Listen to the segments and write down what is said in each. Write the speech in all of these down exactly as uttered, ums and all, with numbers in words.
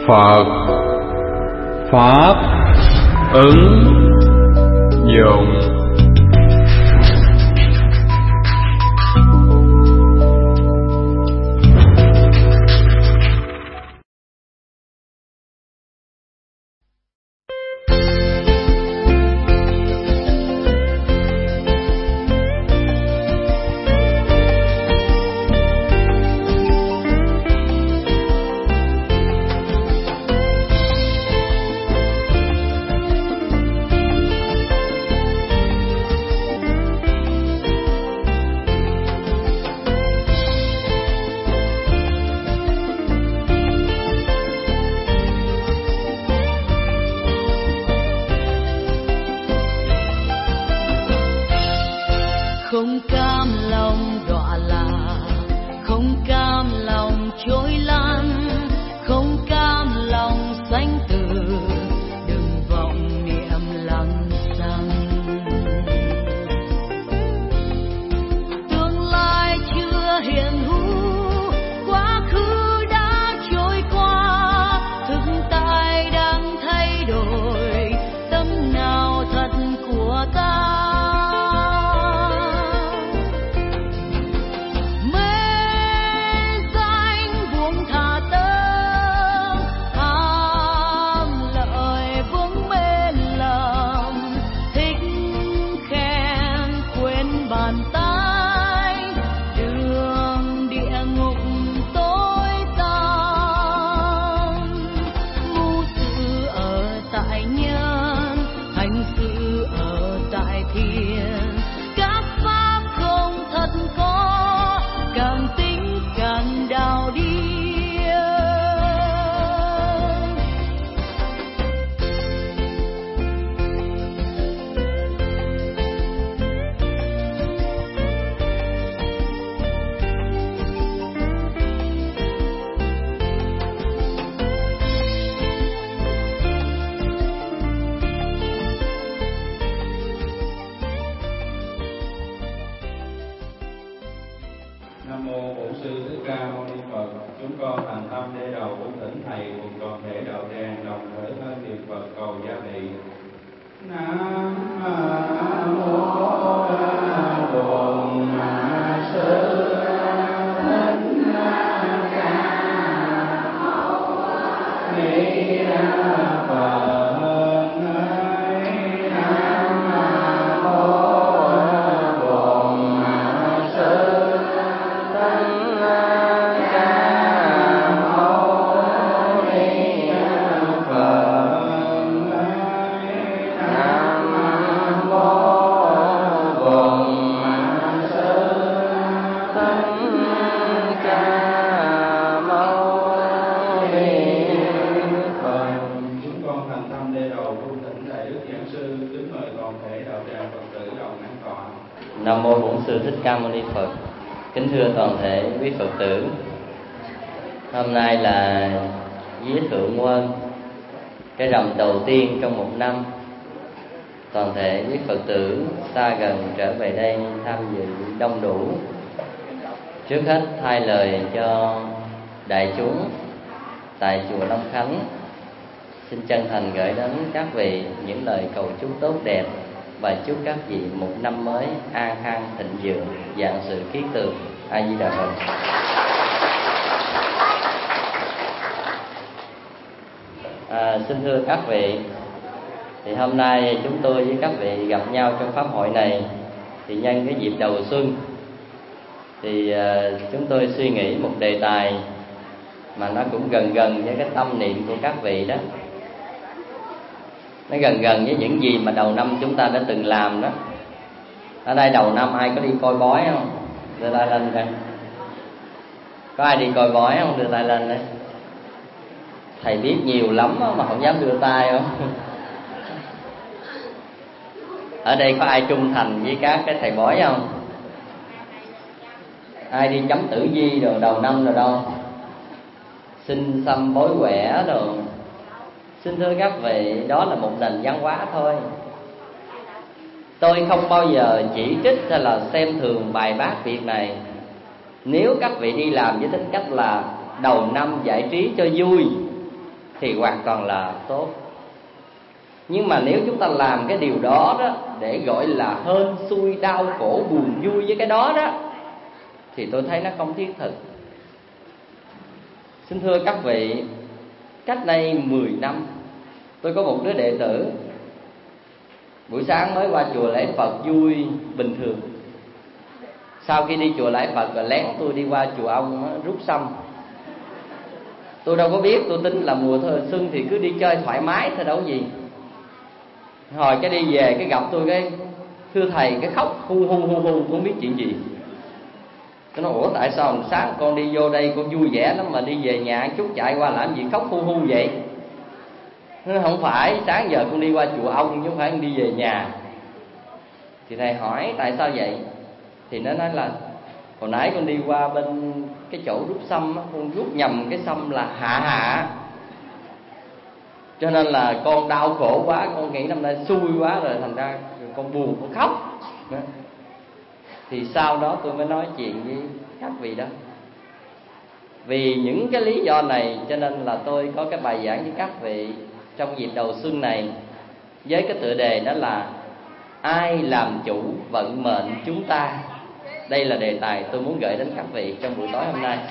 Phật Pháp ứng dụng. Không cam lòng đọa lạc, không cam lòng trôi lăn, không cam lòng sanh tử, đừng vọng niệm lăng xăng. Tương lai chưa hiện hữu, quá khứ đã trôi qua, thực tại đang thay đổi, tâm nào thật của ta. Nam mô Bổn Sư Thích Ca Mâu Ni Phật. Kính thưa toàn thể quý Phật tử, hôm nay là vía Thượng Quân, cái rằm đầu tiên trong một năm. Toàn thể quý Phật tử xa gần trở về đây tham dự đông đủ. Trước hết thay lời cho đại chúng tại chùa Long Khánh, xin chân thành gửi đến các vị những lời cầu chúc tốt đẹp và chúc các vị một năm mới an khang thịnh vượng, vạn sự kiết tường. A Di Đà Phật. À, xin thưa các vị, thì hôm nay chúng tôi với các vị gặp nhau trong pháp hội này, thì nhân cái dịp đầu xuân, thì uh, chúng tôi suy nghĩ một đề tài mà nó cũng gần gần với cái tâm niệm của các vị đó. Nó gần gần với những gì mà đầu năm chúng ta đã từng làm đó. Ở đây đầu năm ai có đi coi bói không? Đưa tay lên coi. Có ai đi coi bói không? Đưa tay lên đấy. Thầy biết nhiều lắm đó, mà không dám đưa tay không? Ở đây có ai trung thành với các cái thầy bói không? Ai đi chấm tử vi rồi đầu năm rồi đâu? Xin xăm bói quẻ rồi. Xin thưa các vị, đó là một nền văn hóa thôi. Tôi không bao giờ chỉ trích hay là xem thường bài bác việc này. Nếu các vị đi làm với tính cách là đầu năm giải trí cho vui, thì hoàn toàn là tốt. Nhưng mà nếu chúng ta làm cái điều đó đó để gọi là hên xui, đau khổ, buồn vui với cái đó đó, thì tôi thấy nó không thiết thực. Xin thưa các vị, cách đây mười năm, tôi có một đứa đệ tử, buổi sáng mới qua chùa lễ Phật vui bình thường. Sau khi đi chùa lễ Phật rồi lén tôi đi qua chùa ông rút sâm. Tôi đâu có biết, tôi tin là mùa xuân thì cứ đi chơi thoải mái thôi đâu có gì. Hồi cái đi về cái gặp tôi cái thưa thầy, cái khóc hu hu hu hu, không biết chuyện gì. Tôi nói ủa tại sao sáng con đi vô đây con vui vẻ lắm mà đi về nhà chút chạy qua làm gì khóc hu hu vậy? Nó nói không phải, sáng giờ con đi qua chùa ông chứ không phải con đi về nhà. Thì thầy hỏi tại sao vậy? Thì nó nói là hồi nãy con đi qua bên cái chỗ rút sâm, con rút nhầm cái sâm là hạ hạ, cho nên là con đau khổ quá, con nghĩ năm nay xui quá rồi thành ra con buồn, con khóc. Đó. Thì sau đó tôi mới nói chuyện với các vị đó. Vì những cái lý do này cho nên là tôi có cái bài giảng với các vị trong dịp đầu xuân này, với cái tựa đề đó là ai làm chủ vận mệnh chúng ta. Đây là đề tài tôi muốn gửi đến các vị trong buổi tối hôm nay.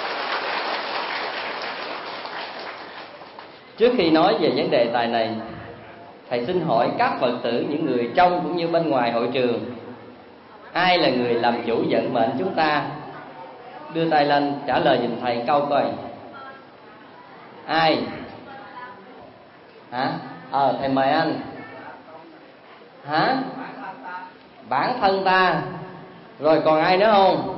Trước khi nói về vấn đề tài này, thầy xin hỏi các Phật tử, những người trong cũng như bên ngoài hội trường, ai là người làm chủ vận mệnh chúng ta? Đưa tay lên trả lời giùm thầy câu coi. Ai? Hả? Ờ thầy mời anh. Hả? Bản thân ta. Rồi còn ai nữa không?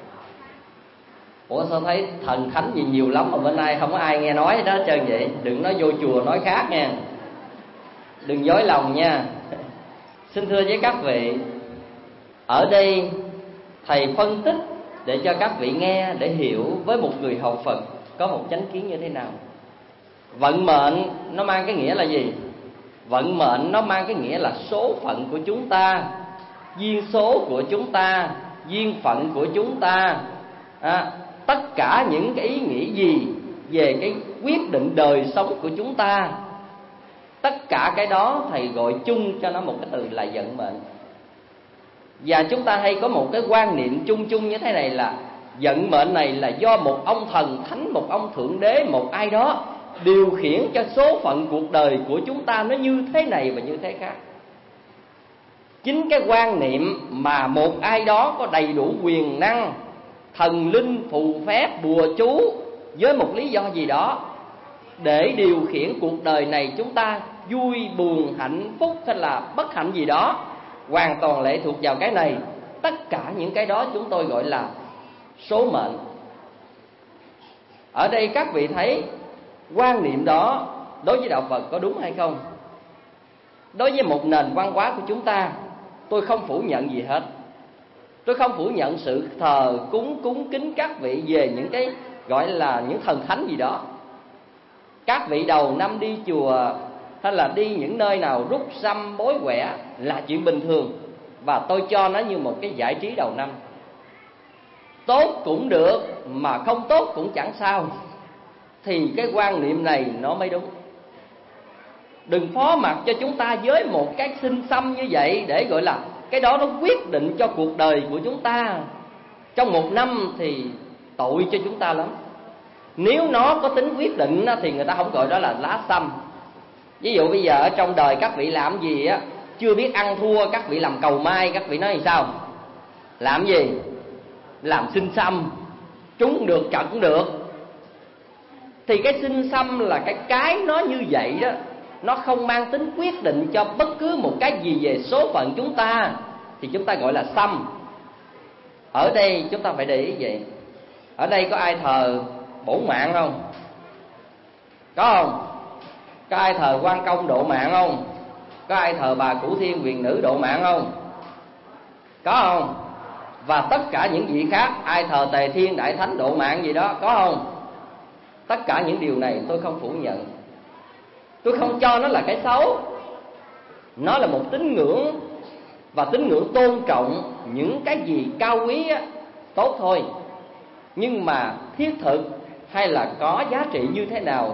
Ủa sao thấy thần thánh gì nhiều lắm mà bên đây không có ai nghe nói đó hết trơn vậy? Đừng nói vô chùa nói khác nha, đừng dối lòng nha. Xin thưa với các vị, ở đây thầy phân tích để cho các vị nghe, để hiểu với một người học Phật có một chánh kiến như thế nào. Vận mệnh nó mang cái nghĩa là gì? Vận mệnh nó mang cái nghĩa là số phận của chúng ta, duyên số của chúng ta, duyên phận của chúng ta, à, tất cả những cái ý nghĩ gì về cái quyết định đời sống của chúng ta, tất cả cái đó thầy gọi chung cho nó một cái từ là vận mệnh. Và chúng ta hay có một cái quan niệm chung chung như thế này là vận mệnh này là do một ông thần thánh, một ông thượng đế, một ai đó điều khiển cho số phận cuộc đời của chúng ta nó như thế này và như thế khác. Chính cái quan niệm mà một ai đó có đầy đủ quyền năng, thần linh, phù phép, bùa chú với một lý do gì đó để điều khiển cuộc đời này chúng ta vui, buồn, hạnh phúc hay là bất hạnh gì đó, hoàn toàn lệ thuộc vào cái này. Tất cả những cái đó chúng tôi gọi là số mệnh. Ở đây các vị thấy quan niệm đó đối với đạo Phật có đúng hay không? Đối với một nền văn hóa của chúng ta, tôi không phủ nhận gì hết. Tôi không phủ nhận sự thờ cúng cúng kính các vị về những cái gọi là những thần thánh gì đó. Các vị đầu năm đi chùa hay là đi những nơi nào rút sâm bói quẻ là chuyện bình thường, và tôi cho nó như một cái giải trí đầu năm. Tốt cũng được, mà không tốt cũng chẳng sao. Thì cái quan niệm này nó mới đúng. Đừng phó mặc cho chúng ta với một cái xin xăm như vậy để gọi là cái đó nó quyết định cho cuộc đời của chúng ta trong một năm thì tội cho chúng ta lắm. Nếu nó có tính quyết định thì người ta không gọi đó là lá xăm. Ví dụ bây giờ ở trong đời các vị làm gì á, chưa biết ăn thua, các vị làm cầu may, các vị nói thì sao? Làm gì? Làm xin xăm, trúng cũng được, chọn cũng được. Thì cái xin xăm là cái cái nó như vậy đó, nó không mang tính quyết định cho bất cứ một cái gì về số phận chúng ta, thì chúng ta gọi là xăm. Ở đây chúng ta phải để ý vậy. Ở đây có ai thờ bổn mạng không? Có không? Có ai thờ Quan Công độ mạng không? Có ai thờ bà Cửu Thiên Quyền Nữ độ mạng không? Có không? Và tất cả những vị khác, ai thờ Tề Thiên Đại Thánh độ mạng gì đó, có không? Tất cả những điều này tôi không phủ nhận. Tôi không cho nó là cái xấu. Nó là một tín ngưỡng, và tín ngưỡng tôn trọng những cái gì cao quý á, tốt thôi. Nhưng mà thiết thực hay là có giá trị như thế nào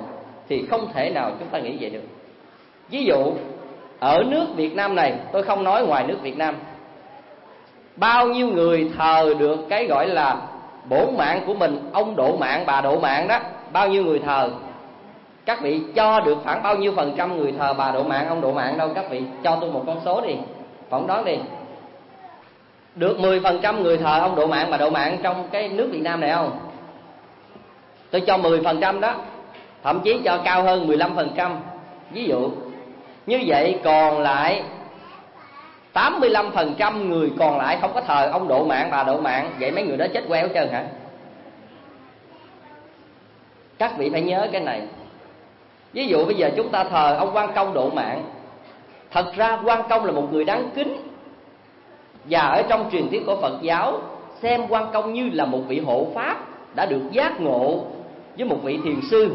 thì không thể nào chúng ta nghĩ vậy được. Ví dụ ở nước Việt Nam này, tôi không nói ngoài nước Việt Nam, bao nhiêu người thờ được cái gọi là bổn mạng của mình, ông độ mạng, bà độ mạng đó, bao nhiêu người thờ? Các vị cho được khoảng bao nhiêu phần trăm người thờ bà độ mạng, ông độ mạng đâu? Các vị cho tôi một con số đi, phỏng đoán đi. Được mười phần trăm người thờ ông độ mạng, bà độ mạng trong cái nước Việt Nam này không? Tôi cho mười phần trăm đó, thậm chí cho cao hơn mười lăm phần trăm. Ví dụ như vậy, còn lại tám mươi lăm phần trăm người còn lại không có thờ ông độ mạng, bà độ mạng. Vậy mấy người đó chết queo hết trơn hả? Các vị phải nhớ cái này. Ví dụ bây giờ chúng ta thờ ông Quan Công độ mạng. Thật ra Quan Công là một người đáng kính, và ở trong truyền thuyết của Phật giáo, xem Quan Công như là một vị hộ pháp đã được giác ngộ với một vị thiền sư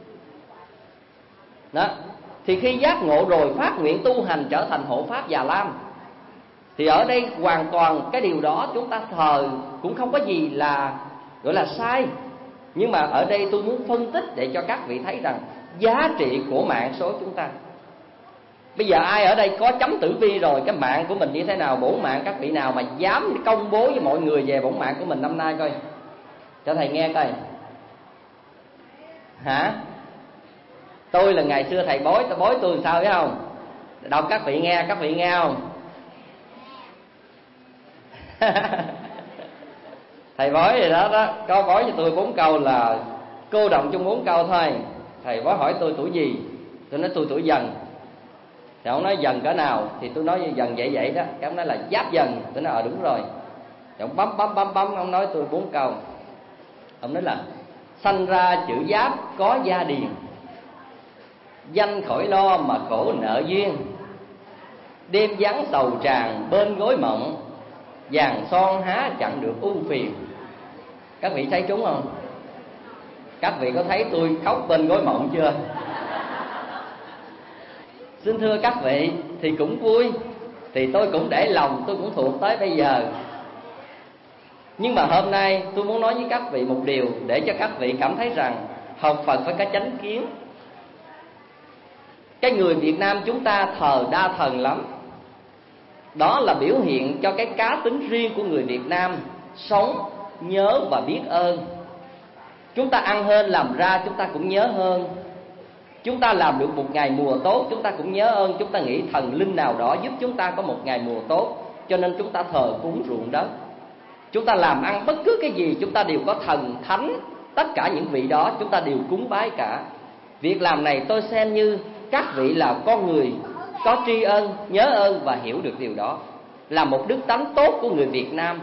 đó. Thì khi giác ngộ rồi phát nguyện tu hành trở thành hộ pháp Già Lam. Thì ở đây hoàn toàn cái điều đó chúng ta thờ cũng không có gì là gọi là sai. Nhưng mà ở đây tôi muốn phân tích để cho các vị thấy rằng giá trị của mạng số chúng ta. Bây giờ ai ở đây có chấm tử vi rồi, cái mạng của mình như thế nào, bổn mạng? Các vị nào mà dám công bố với mọi người về bổn mạng của mình năm nay coi, cho thầy nghe coi. Hả? Tôi là ngày xưa thầy bói, tôi bói tôi làm sao biết không? Đọc các vị nghe, các vị nghe không? Thầy bói gì đó đó, có bói cho tôi bốn câu là cô động trong bốn câu thôi. Thầy bói hỏi tôi tuổi gì, tôi nói tôi tuổi Dần. Thì ông nói Dần cỡ nào, thì tôi nói Dần vậy vậy đó. Cái ông nói là Giáp Dần, tôi nói ờ đúng rồi. Thì ông bấm bấm bấm bấm, ông nói tôi bốn câu. Ông nói là sanh ra chữ Giáp có gia điền, danh khỏi lo mà khổ nợ duyên, đêm vắng sầu tràn bên gối mộng, vàng son há chặn được ưu phiền. Các vị thấy trúng không? Các vị có thấy tôi khóc bên gối mộng chưa? Xin thưa các vị, thì cũng vui, thì tôi cũng để lòng, tôi cũng thuộc tới bây giờ. Nhưng mà hôm nay tôi muốn nói với các vị một điều, để cho các vị cảm thấy rằng học Phật phải có chánh kiến. Cái người Việt Nam chúng ta thờ đa thần lắm. Đó là biểu hiện cho cái cá tính riêng của người Việt Nam, sống, nhớ và biết ơn. Chúng ta ăn hơn làm ra, chúng ta cũng nhớ hơn. Chúng ta làm được một ngày mùa tốt, chúng ta cũng nhớ ơn. Chúng ta nghĩ thần linh nào đó giúp chúng ta có một ngày mùa tốt, cho nên chúng ta thờ cúng ruộng đất. Chúng ta làm ăn bất cứ cái gì, chúng ta đều có thần thánh. Tất cả những vị đó chúng ta đều cúng bái cả. Việc làm này tôi xem như các vị là con người có tri ân, nhớ ơn và hiểu được điều đó, là một đức tánh tốt của người Việt Nam.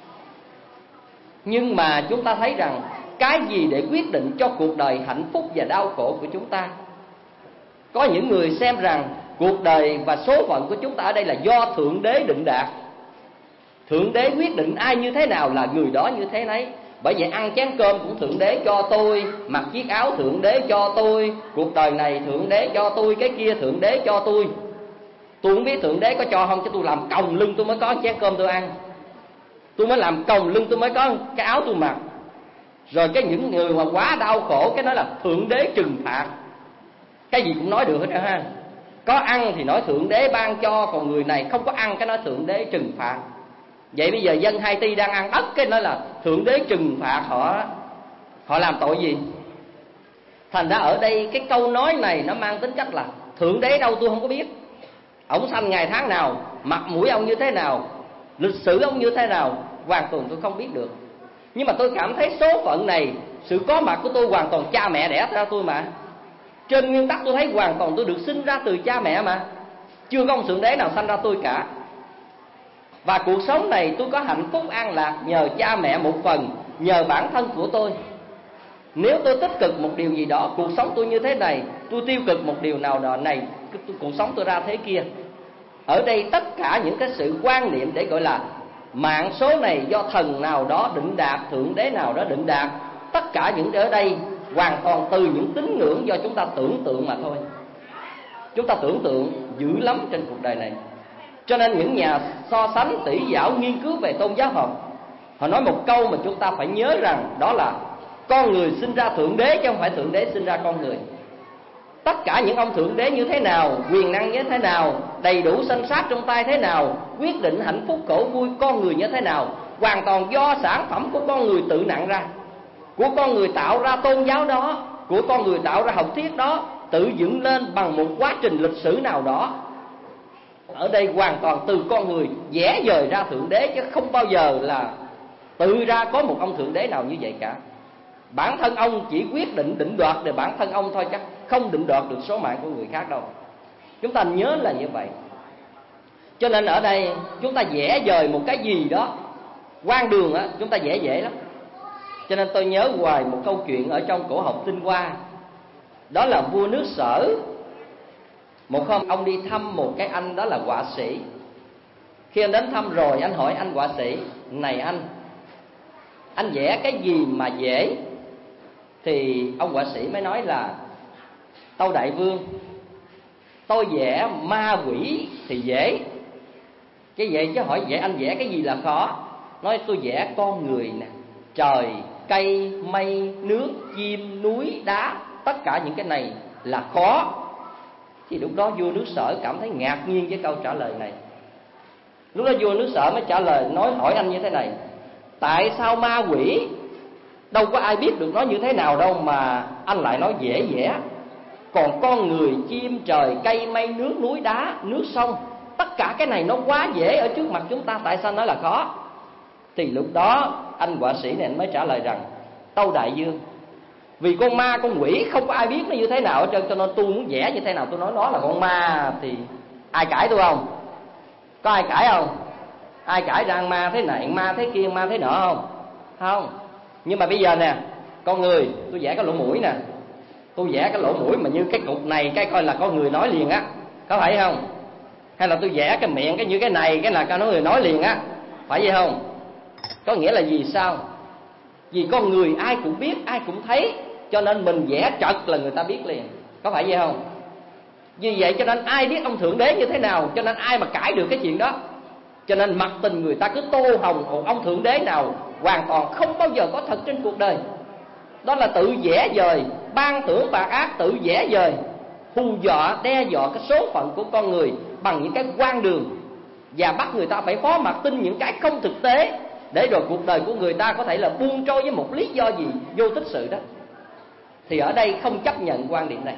Nhưng mà chúng ta thấy rằng cái gì để quyết định cho cuộc đời hạnh phúc và đau khổ của chúng ta? Có những người xem rằng cuộc đời và số phận của chúng ta ở đây là do Thượng Đế định đạt. Thượng Đế quyết định ai như thế nào là người đó như thế nấy. Bởi vậy ăn chén cơm cũng Thượng Đế cho tôi, mặc chiếc áo Thượng Đế cho tôi, cuộc đời này Thượng Đế cho tôi, cái kia Thượng Đế cho tôi. Tôi không biết Thượng Đế có cho không, chứ tôi làm còng lưng tôi mới có chén cơm tôi ăn. Tôi mới làm còng lưng tôi mới có cái áo tôi mặc. Rồi cái những người mà quá đau khổ, cái nói là Thượng Đế trừng phạt. Cái gì cũng nói được hết ha. Có ăn thì nói Thượng Đế ban cho, còn người này không có ăn cái nói Thượng Đế trừng phạt. Vậy bây giờ dân Haiti đang ăn đất, cái nói là Thượng Đế trừng phạt họ. Họ làm tội gì? Thành ra ở đây cái câu nói này nó mang tính chất là Thượng Đế đâu tôi không có biết. Ông sanh ngày tháng nào, mặt mũi ông như thế nào, lịch sử ông như thế nào, hoàn toàn tôi không biết được. Nhưng mà tôi cảm thấy số phận này, sự có mặt của tôi hoàn toàn cha mẹ đẻ ra tôi mà. Trên nguyên tắc tôi thấy hoàn toàn tôi được sinh ra từ cha mẹ mà. Chưa có ông Thượng Đế nào sanh ra tôi cả. Và cuộc sống này tôi có hạnh phúc an lạc nhờ cha mẹ một phần, nhờ bản thân của tôi. Nếu tôi tích cực một điều gì đó, cuộc sống tôi như thế này. Tôi tiêu cực một điều nào đó này, cuộc sống tôi ra thế kia. Ở đây tất cả những cái sự quan niệm để gọi là mạng số này do thần nào đó định đạt, Thượng Đế nào đó định đạt, tất cả những cái ở đây hoàn toàn từ những tín ngưỡng do chúng ta tưởng tượng mà thôi. Chúng ta tưởng tượng dữ lắm trên cuộc đời này. Cho nên những nhà so sánh tỷ giáo nghiên cứu về tôn giáo học, họ nói một câu mà chúng ta phải nhớ rằng đó là con người sinh ra Thượng Đế chứ không phải Thượng Đế sinh ra con người. tất cả những ông thượng đế như thế nào, quyền năng như thế nào, đầy đủ sanh sát trong tay thế nào, quyết định hạnh phúc khổ vui con người như thế nào, hoàn toàn do sản phẩm của con người tự nặng ra, của con người tạo ra tôn giáo đó, của con người tạo ra học thuyết đó, tự dựng lên bằng một quá trình lịch sử nào đó. Ở đây hoàn toàn từ con người vẽ dời ra thượng đế, chứ không bao giờ là tự ra có một ông thượng đế nào như vậy cả. Bản thân ông chỉ quyết định định đoạt để bản thân ông thôi, chắc không định đoạt được số mạng của người khác đâu. Chúng ta nhớ là như vậy. Cho nên ở đây chúng ta vẽ dời một cái gì đó quan đường á, chúng ta vẽ dễ lắm. Cho nên tôi nhớ hoài một câu chuyện ở trong cổ học Tinh Hoa. Đó là vua nước Sở. Một hôm ông đi thăm một cái anh đó là họa sĩ. Khi anh đến thăm rồi, anh hỏi anh họa sĩ: này anh, anh vẽ cái gì mà dễ? Thì ông họa sĩ mới nói là: tâu đại vương, tôi vẽ ma quỷ thì dễ. Cái vậy chứ hỏi vẽ anh vẽ cái gì là khó? Nói tôi vẽ con người nè, trời, cây, mây, nước, chim, núi, đá, tất cả những cái này là khó. Thì lúc đó vua nước Sở cảm thấy ngạc nhiên với câu trả lời này. Lúc đó vua nước Sở mới trả lời, nói hỏi anh như thế này: tại sao ma quỷ, đâu có ai biết được nó như thế nào đâu, mà anh lại nói dễ vẽ? Còn con người, chim, trời, cây, mây, nước, núi, đá, nước, sông, tất cả cái này nó quá dễ ở trước mặt chúng ta, tại sao nói là khó? Thì lúc đó anh họa sĩ này mới trả lời rằng: tâu đại vương, vì con ma con quỷ không có ai biết nó như thế nào hết trơn, cho nên tôi muốn vẽ như thế nào tôi nói nó là con ma thì ai cãi tôi không? Có ai cãi không? Ai cãi rằng ma thế này, ma thế kia, ma thế nọ không? Không. Nhưng mà bây giờ nè, con người, tôi vẽ cái lỗ mũi nè, tôi vẽ cái lỗ mũi mà như cái cục này, cái coi là con người nói liền á, có phải không? Hay là tôi vẽ cái miệng cái như cái này, cái là cái nói người nói liền á, phải vậy không? Có nghĩa là gì sao? Vì con người ai cũng biết, ai cũng thấy, cho nên mình vẽ trật là người ta biết liền, có phải vậy không? Vì vậy cho nên ai biết ông thượng đế như thế nào, cho nên ai mà cãi được cái chuyện đó. Cho nên mặc tình người ta cứ tô hồng một ông thượng đế nào hoàn toàn không bao giờ có thật trên cuộc đời. Đó là tự vẽ dời, ban thưởng bạc ác, tự vẽ dời, hù dọa, đe dọa cái số phận của con người bằng những cái quan đường, và bắt người ta phải phó mặc tin những cái không thực tế, để rồi cuộc đời của người ta có thể là buông trôi với một lý do gì vô tích sự đó. Thì ở đây không chấp nhận quan điểm này.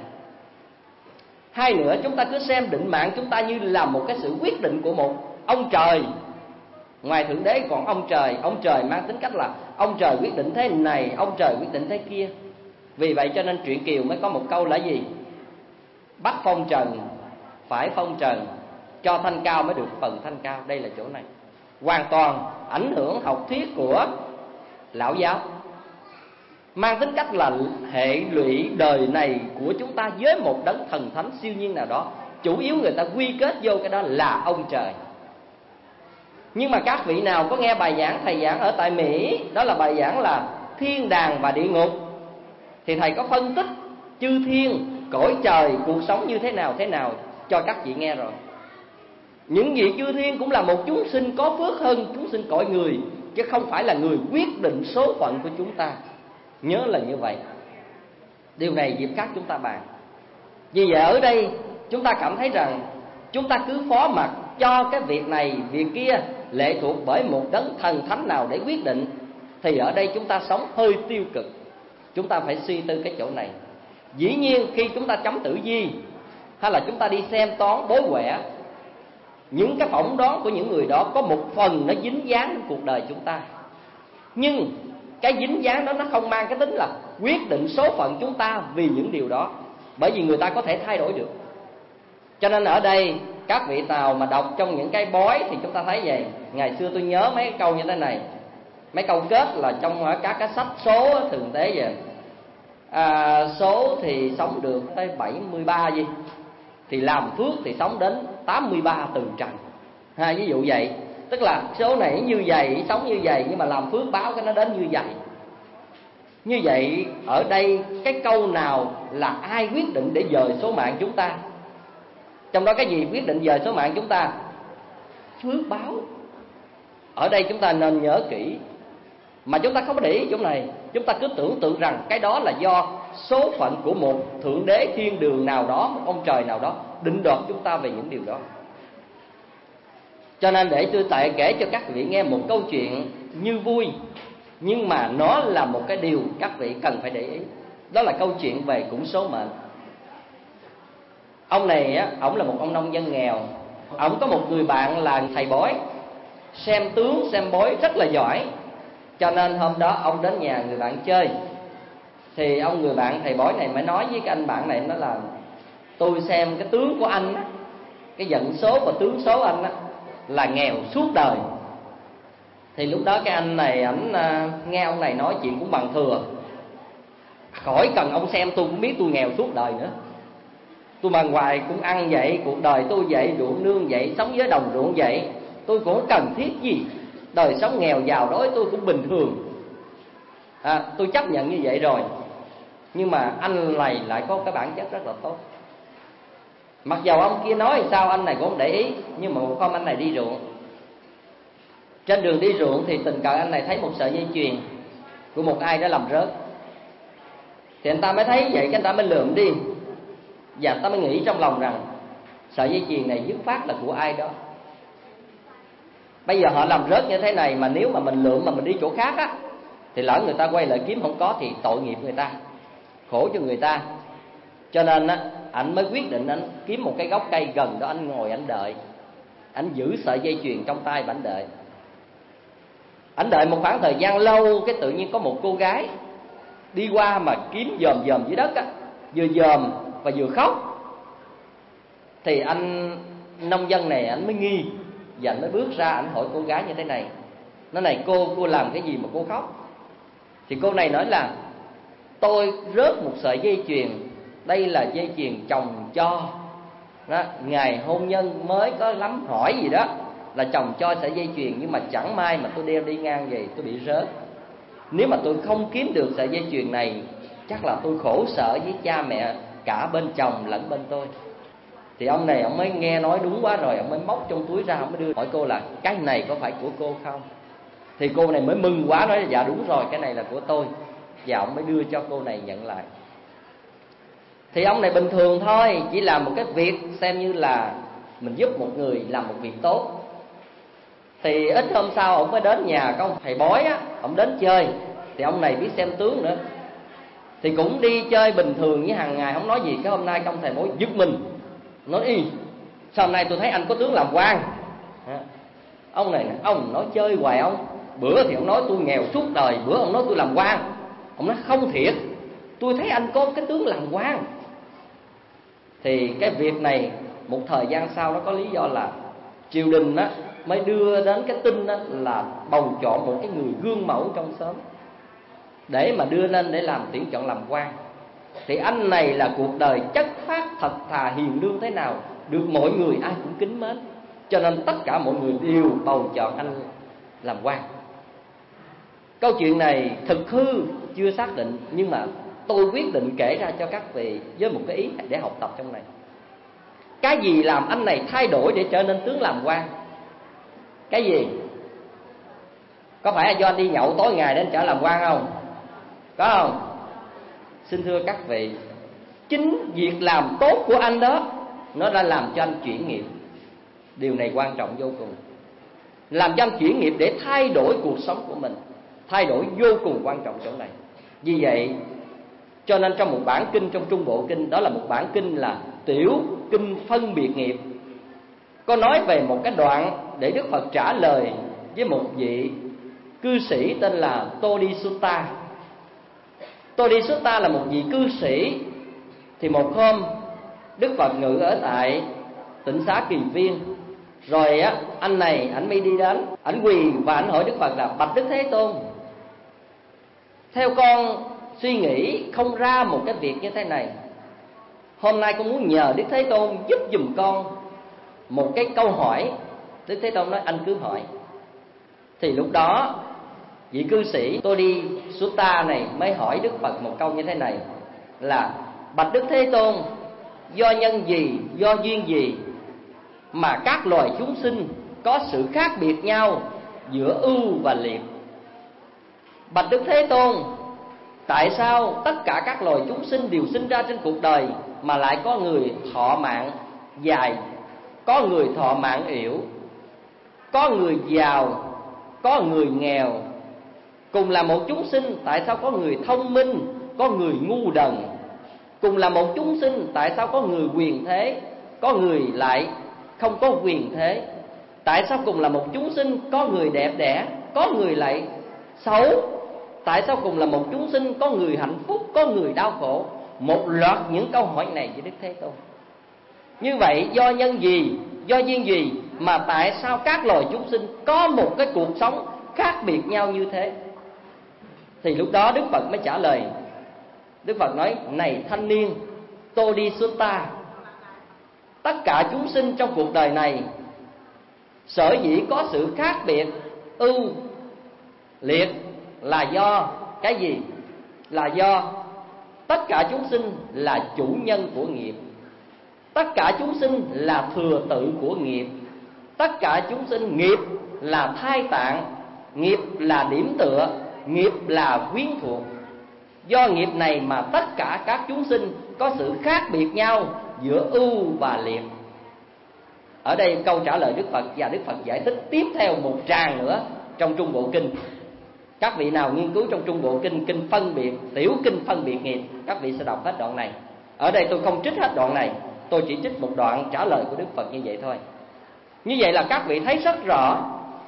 Hai nữa, chúng ta cứ xem định mạng chúng ta như là một cái sự quyết định của một ông trời. Ngoài thượng đế còn ông trời. Ông trời mang tính cách là ông trời quyết định thế này, ông trời quyết định thế kia. Vì vậy cho nên truyện Kiều mới có một câu là gì? Bắt phong trần, phải phong trần, cho thanh cao mới được phần thanh cao. Đây là chỗ này hoàn toàn ảnh hưởng học thuyết của lão giáo, mang tính cách là hệ lụy đời này của chúng ta với một đấng thần thánh siêu nhiên nào đó. Chủ yếu người ta quy kết vô cái đó là ông trời. Nhưng mà các vị nào có nghe bài giảng thầy giảng ở tại Mỹ, đó là bài giảng là thiên đàng và địa ngục, thì thầy có phân tích chư thiên, cõi trời, cuộc sống như thế nào thế nào cho các vị nghe rồi. Những vị chư thiên cũng là một chúng sinh có phước hơn chúng sinh cõi người, chứ không phải là người quyết định số phận của chúng ta. Nhớ là như vậy. Điều này dịp khác chúng ta bàn. Vì vậy ở đây chúng ta cảm thấy rằng chúng ta cứ phó mặc cho cái việc này, việc kia lệ thuộc bởi một đấng thần thánh nào để quyết định, thì ở đây chúng ta sống hơi tiêu cực. Chúng ta phải suy tư cái chỗ này. Dĩ nhiên khi chúng ta chấm tử vi, hay là chúng ta đi xem toán bói quẻ, những cái phỏng đoán của những người đó có một phần nó dính dáng đến cuộc đời chúng ta. Nhưng cái dính dáng đó nó không mang cái tính là quyết định số phận chúng ta vì những điều đó, bởi vì người ta có thể thay đổi được. Cho nên ở đây các vị nào mà đọc trong những cái bói thì chúng ta thấy vậy. Ngày xưa tôi nhớ mấy câu như thế này, mấy câu kết là trong các cái sách số thường tế vậy. À, số thì sống được tới bảy mươi ba gì, thì làm phước thì sống đến tám mươi ba từ trần. Ha, ví dụ vậy. Tức là số này như vậy, sống như vậy, nhưng mà làm phước báo cái nó đến như vậy. Như vậy ở đây cái câu nào là ai quyết định để dời số mạng chúng ta? Trong đó cái gì quyết định dời số mạng chúng ta? Phước báo. Ở đây chúng ta nên nhớ kỹ. Mà chúng ta không có để ý chỗ này. Chúng ta cứ tưởng tượng rằng cái đó là do số phận của một thượng đế thiên đường nào đó, một ông trời nào đó định đoạt chúng ta về những điều đó. Cho nên để tôi tại kể cho các vị nghe một câu chuyện như vui, nhưng mà nó là một cái điều các vị cần phải để ý. Đó là câu chuyện về cũng số mệnh. Ông này á, ổng là một ông nông dân nghèo. Ổng có một người bạn là thầy bói, xem tướng xem bói rất là giỏi. Cho nên hôm đó ông đến nhà người bạn chơi. Thì ông người bạn thầy bói này mới nói với cái anh bạn này, nói là tôi xem cái tướng của anh á, cái vận số và tướng số anh á, là nghèo suốt đời. Thì lúc đó cái anh này ảnh nghe ông này nói chuyện cũng bằng thừa, khỏi cần ông xem tôi cũng biết tôi nghèo suốt đời nữa. Tôi mà ngoài cũng ăn vậy, cuộc đời tôi vậy, ruộng nương vậy, sống với đồng ruộng vậy, tôi cũng cần thiết gì. Đời sống nghèo giàu đối tôi cũng bình thường, à, tôi chấp nhận như vậy rồi. Nhưng mà anh này lại có cái bản chất rất là tốt. Mặc dầu ông kia nói sao anh này cũng không để ý. Nhưng mà một hôm anh này đi ruộng, trên đường đi ruộng thì tình cờ anh này thấy một sợi dây chuyền của một ai đó làm rớt. Thì anh ta mới thấy vậy, cái anh ta mới lượm đi. Và anh ta mới nghĩ trong lòng rằng sợi dây chuyền này dứt phát là của ai đó. Bây giờ họ làm rớt như thế này, mà nếu mà mình lượm mà mình đi chỗ khác á, thì lỡ người ta quay lại kiếm không có thì tội nghiệp người ta, khổ cho người ta. Cho nên á, anh mới quyết định anh kiếm một cái gốc cây gần đó, anh ngồi anh đợi. Anh giữ sợi dây chuyền trong tay và anh đợi. Anh đợi một khoảng thời gian lâu, cái tự nhiên có một cô gái đi qua mà kiếm dòm dòm dưới đất á, vừa dòm và vừa khóc. Thì anh nông dân này anh mới nghi, và anh mới bước ra, anh hỏi cô gái như thế này: nói này cô, cô làm cái gì mà cô khóc? Thì cô này nói là tôi rớt một sợi dây chuyền, đây là dây chuyền chồng cho đó, ngày hôn nhân mới có lắm hỏi gì đó là chồng cho sợi dây chuyền, nhưng mà chẳng may mà tôi đeo đi ngang vậy tôi bị rớt. Nếu mà tôi không kiếm được sợi dây chuyền này, chắc là tôi khổ sở với cha mẹ cả bên chồng lẫn bên tôi. Thì ông này ông mới nghe nói đúng quá rồi, ông mới móc trong túi ra, ông mới đưa hỏi cô là cái này có phải của cô không? Thì cô này mới mừng quá, nói là dạ đúng rồi, cái này là của tôi. Và ông mới đưa cho cô này nhận lại. Thì ông này bình thường thôi, chỉ làm một cái việc xem như là mình giúp một người làm một việc tốt. Thì ít hôm sau ông mới đến nhà có ông thầy bói á, ông đến chơi. Thì ông này biết xem tướng nữa, thì cũng đi chơi bình thường với hàng ngày, không nói gì. Cái hôm nay ông thầy bói giật mình, nói y sao hôm nay tôi thấy anh có tướng làm quan. Ông này ông nói chơi hoài ông. Bữa thì ông nói tôi nghèo suốt đời, bữa ông nói tôi làm quan. Ông nói không thiệt, tôi thấy anh có cái tướng làm quan. Thì cái việc này một thời gian sau nó có lý do là triều đình á mới đưa đến cái tin á là bầu chọn một cái người gương mẫu trong xóm để mà đưa lên để làm tuyển chọn làm quan. Thì anh này là cuộc đời chất phát, thật thà, hiền lương thế nào, được mọi người ai cũng kính mến. Cho nên tất cả mọi người đều bầu chọn anh làm quan. Câu chuyện này thực hư chưa xác định, nhưng mà tôi quyết định kể ra cho các vị với một cái ý để học tập trong này. Cái gì làm anh này thay đổi để trở nên tướng làm quan? Cái gì? Có phải là do anh đi nhậu tối ngày đến trở làm quan không? Có không? Xin thưa các vị, chính việc làm tốt của anh đó nó đã làm cho anh chuyển nghiệp. Điều này quan trọng vô cùng. Làm cho anh chuyển nghiệp để thay đổi cuộc sống của mình, thay đổi vô cùng quan trọng chỗ này. Vì vậy cho nên trong một bản kinh trong Trung Bộ Kinh, đó là một bản kinh là Tiểu Kinh Phân Biệt Nghiệp, có nói về một cái đoạn để Đức Phật trả lời với một vị cư sĩ tên là Todisutta. Todisutta là một vị cư sĩ. Thì một hôm Đức Phật ngự ở tại Tịnh Xá Kỳ Viên. Rồi á, anh này ảnh mới đi đến, ảnh quỳ và ảnh hỏi Đức Phật là: bạch Đức Thế Tôn, theo con suy nghĩ không ra một cái việc như thế này. Hôm nay con muốn nhờ Đức Thế Tôn giúp giùm con một cái câu hỏi. Đức Thế Tôn nói: anh cứ hỏi. Thì lúc đó vị cư sĩ Todisutta này mới hỏi Đức Phật một câu như thế này là: bạch Đức Thế Tôn, do nhân gì, do duyên gì mà các loài chúng sinh có sự khác biệt nhau giữa ưu và liệt? Bạch Đức Thế Tôn, Tại sao tất cả các loài chúng sinh đều sinh ra trên cuộc đời mà lại có người thọ mạng dài, có người thọ mạng yểu, có người giàu, có người nghèo? Cùng là một chúng sinh, tại sao có người thông minh, có người ngu đần? Cùng là một chúng sinh, tại sao có người quyền thế, có người lại không có quyền thế? Tại sao cùng là một chúng sinh, có người đẹp đẽ, có người lại xấu? Tại sao cùng là một chúng sinh, có người hạnh phúc, có người đau khổ? Một loạt những câu hỏi này với Đức Thế Tôn. Như vậy do nhân gì, do duyên gì mà tại sao các loài chúng sinh có một cái cuộc sống khác biệt nhau như thế? Thì lúc đó Đức Phật mới trả lời. Đức Phật nói: này thanh niên Todisutta, tất cả chúng sinh trong cuộc đời này sở dĩ có sự khác biệt ưu liệt là do cái gì? Là do tất cả chúng sinh là chủ nhân của nghiệp, tất cả chúng sinh là thừa tự của nghiệp, tất cả chúng sinh nghiệp là thai tạng, nghiệp là điểm tựa, nghiệp là quyến thuộc. Do nghiệp này mà tất cả các chúng sinh có sự khác biệt nhau giữa ưu và liệt. Ở đây câu trả lời Đức Phật, và Đức Phật giải thích tiếp theo một tràng nữa trong Trung Bộ Kinh. Các vị nào nghiên cứu trong Trung Bộ Kinh, kinh phân biệt, tiểu kinh phân biệt nghiệp, các vị sẽ đọc hết đoạn này. Ở đây tôi không trích hết đoạn này, tôi chỉ trích một đoạn trả lời của Đức Phật như vậy thôi. Như vậy là các vị thấy rất rõ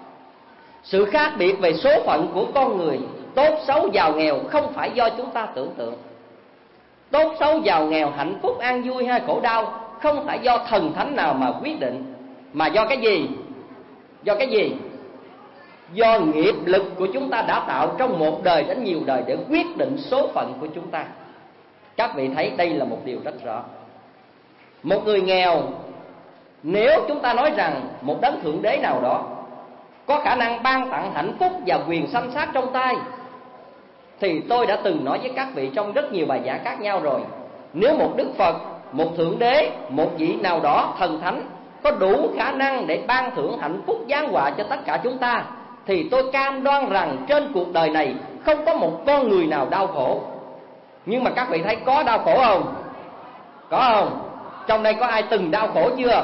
sự khác biệt về số phận của con người, tốt xấu giàu nghèo không phải do chúng ta tưởng tượng. Tốt xấu giàu nghèo, hạnh phúc an vui hay khổ đau không phải do thần thánh nào mà quyết định, mà do cái gì? Do cái gì? Do nghiệp lực của chúng ta đã tạo trong một đời đến nhiều đời để quyết định số phận của chúng ta. Các vị thấy đây là một điều rất rõ. Một người nghèo, nếu chúng ta nói rằng một đấng thượng đế nào đó có khả năng ban tặng hạnh phúc và quyền sanh sát trong tay, thì tôi đã từng nói với các vị trong rất nhiều bài giảng khác nhau rồi. Nếu một Đức Phật, một thượng đế, một vị nào đó thần thánh có đủ khả năng để ban thưởng hạnh phúc giáng họa cho tất cả chúng ta, thì tôi cam đoan rằng trên cuộc đời này không có một con người nào đau khổ. Nhưng mà các vị thấy có đau khổ không? Có không? Trong đây có ai từng đau khổ chưa?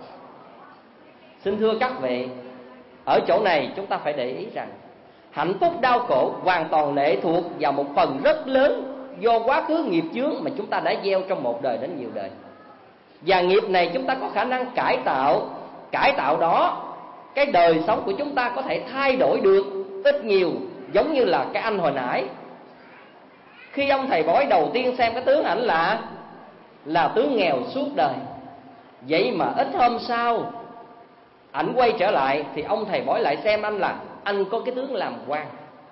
Xin thưa các vị, ở chỗ này chúng ta phải để ý rằng hạnh phúc đau khổ hoàn toàn lệ thuộc vào một phần rất lớn do quá khứ nghiệp chướng mà chúng ta đã gieo trong một đời đến nhiều đời. Và nghiệp này chúng ta có khả năng cải tạo. Cải tạo đó, cái đời sống của chúng ta có thể thay đổi được ít nhiều. Giống như là cái anh hồi nãy, khi ông thầy bói đầu tiên xem cái tướng ảnh là Là tướng nghèo suốt đời. Vậy mà ít hôm sau ảnh quay trở lại thì ông thầy bói lại xem anh là anh có cái tướng làm quan.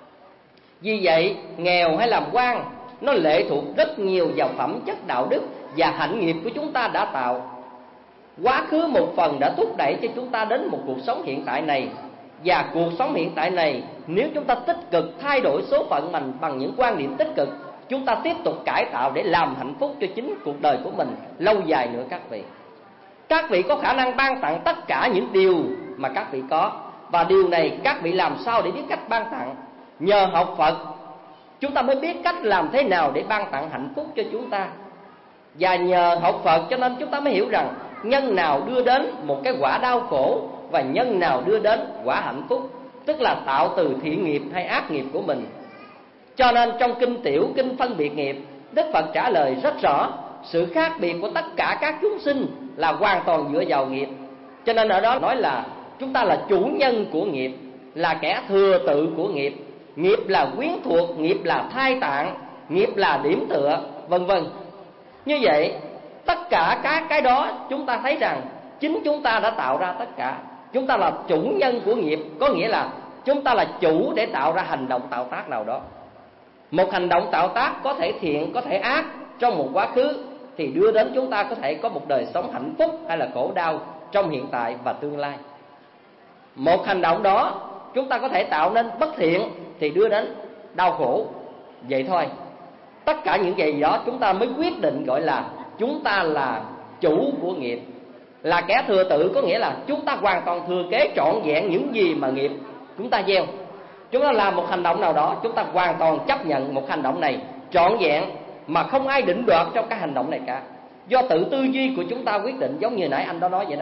Vì vậy nghèo hay làm quan nó lệ thuộc rất nhiều vào phẩm chất đạo đức và hạnh nghiệp của chúng ta đã tạo. Quá khứ một phần đã thúc đẩy cho chúng ta đến một cuộc sống hiện tại này. Và cuộc sống hiện tại này, nếu chúng ta tích cực thay đổi số phận mình bằng những quan điểm tích cực, chúng ta tiếp tục cải tạo để làm hạnh phúc cho chính cuộc đời của mình lâu dài nữa các vị. Các vị có khả năng ban tặng tất cả những điều mà các vị có. Và điều này các vị làm sao để biết cách ban tặng? Nhờ học Phật, chúng ta mới biết cách làm thế nào để ban tặng hạnh phúc cho chúng ta. Và nhờ học Phật cho nên chúng ta mới hiểu rằng nhân nào đưa đến một cái quả đau khổ và nhân nào đưa đến quả hạnh phúc, tức là tạo từ thiện nghiệp hay ác nghiệp của mình. Cho nên trong kinh tiểu, kinh phân biệt nghiệp, Đức Phật trả lời rất rõ sự khác biệt của tất cả các chúng sinh là hoàn toàn dựa vào nghiệp. Cho nên ở đó nói là chúng ta là chủ nhân của nghiệp, là kẻ thừa tự của nghiệp. Nghiệp là quyến thuộc, nghiệp là thai tạng, nghiệp là điểm tựa, vân vân. Như vậy tất cả các cái đó chúng ta thấy rằng chính chúng ta đã tạo ra tất cả. Chúng ta là chủ nhân của nghiệp, có nghĩa là chúng ta là chủ để tạo ra hành động tạo tác nào đó. Một hành động tạo tác có thể thiện, có thể ác trong một quá khứ, thì đưa đến chúng ta có thể có một đời sống hạnh phúc hay là khổ đau trong hiện tại và tương lai. Một hành động đó chúng ta có thể tạo nên bất thiện thì đưa đến đau khổ. Vậy thôi. Tất cả những gì đó chúng ta mới quyết định gọi là chúng ta là chủ của nghiệp, là kẻ thừa tự, có nghĩa là chúng ta hoàn toàn thừa kế trọn vẹn những gì mà nghiệp chúng ta gieo. Chúng ta làm một hành động nào đó, chúng ta hoàn toàn chấp nhận một hành động này trọn vẹn, mà không ai định đoạt trong cái hành động này cả. Do tự tư duy của chúng ta quyết định, giống như nãy anh đó nói vậy đó.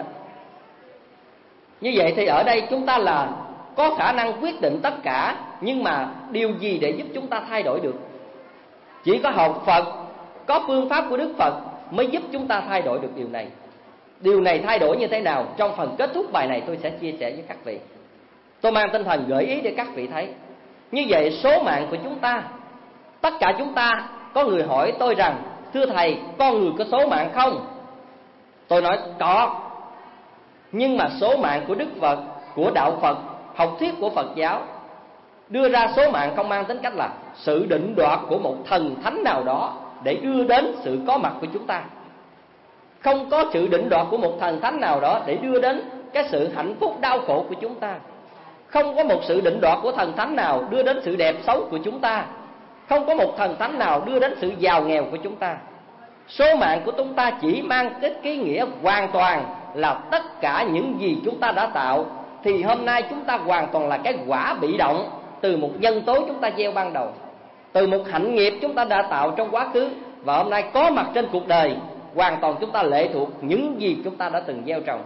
Như vậy thì ở đây chúng ta là có khả năng quyết định tất cả, nhưng mà điều gì để giúp chúng ta thay đổi được? Chỉ có học Phật, có phương pháp của Đức Phật mới giúp chúng ta thay đổi được điều này. Điều này thay đổi như thế nào? Trong phần kết thúc bài này tôi sẽ chia sẻ với các vị. Tôi mang tinh thần gợi ý để các vị thấy. Như vậy số mạng của chúng ta, tất cả chúng ta, có người hỏi tôi rằng: thưa Thầy, con người có số mạng không? Tôi nói có. Nhưng mà số mạng của Đức Phật, của Đạo Phật, học thuyết của Phật giáo đưa ra số mạng không mang tính cách là sự định đoạt của một thần thánh nào đó để đưa đến sự có mặt của chúng ta. Không có sự định đoạt của một thần thánh nào đó để đưa đến cái sự hạnh phúc đau khổ của chúng ta. Không có một sự định đoạt của thần thánh nào đưa đến sự đẹp xấu của chúng ta. Không có một thần thánh nào đưa đến sự giàu nghèo của chúng ta. Số mạng của chúng ta chỉ mang cái ý nghĩa hoàn toàn là tất cả những gì chúng ta đã tạo, thì hôm nay chúng ta hoàn toàn là cái quả bị động từ một nhân tố chúng ta gieo ban đầu, từ một hạnh nghiệp chúng ta đã tạo trong quá khứ, và hôm nay có mặt trên cuộc đời. Hoàn toàn chúng ta lệ thuộc những gì chúng ta đã từng gieo trồng.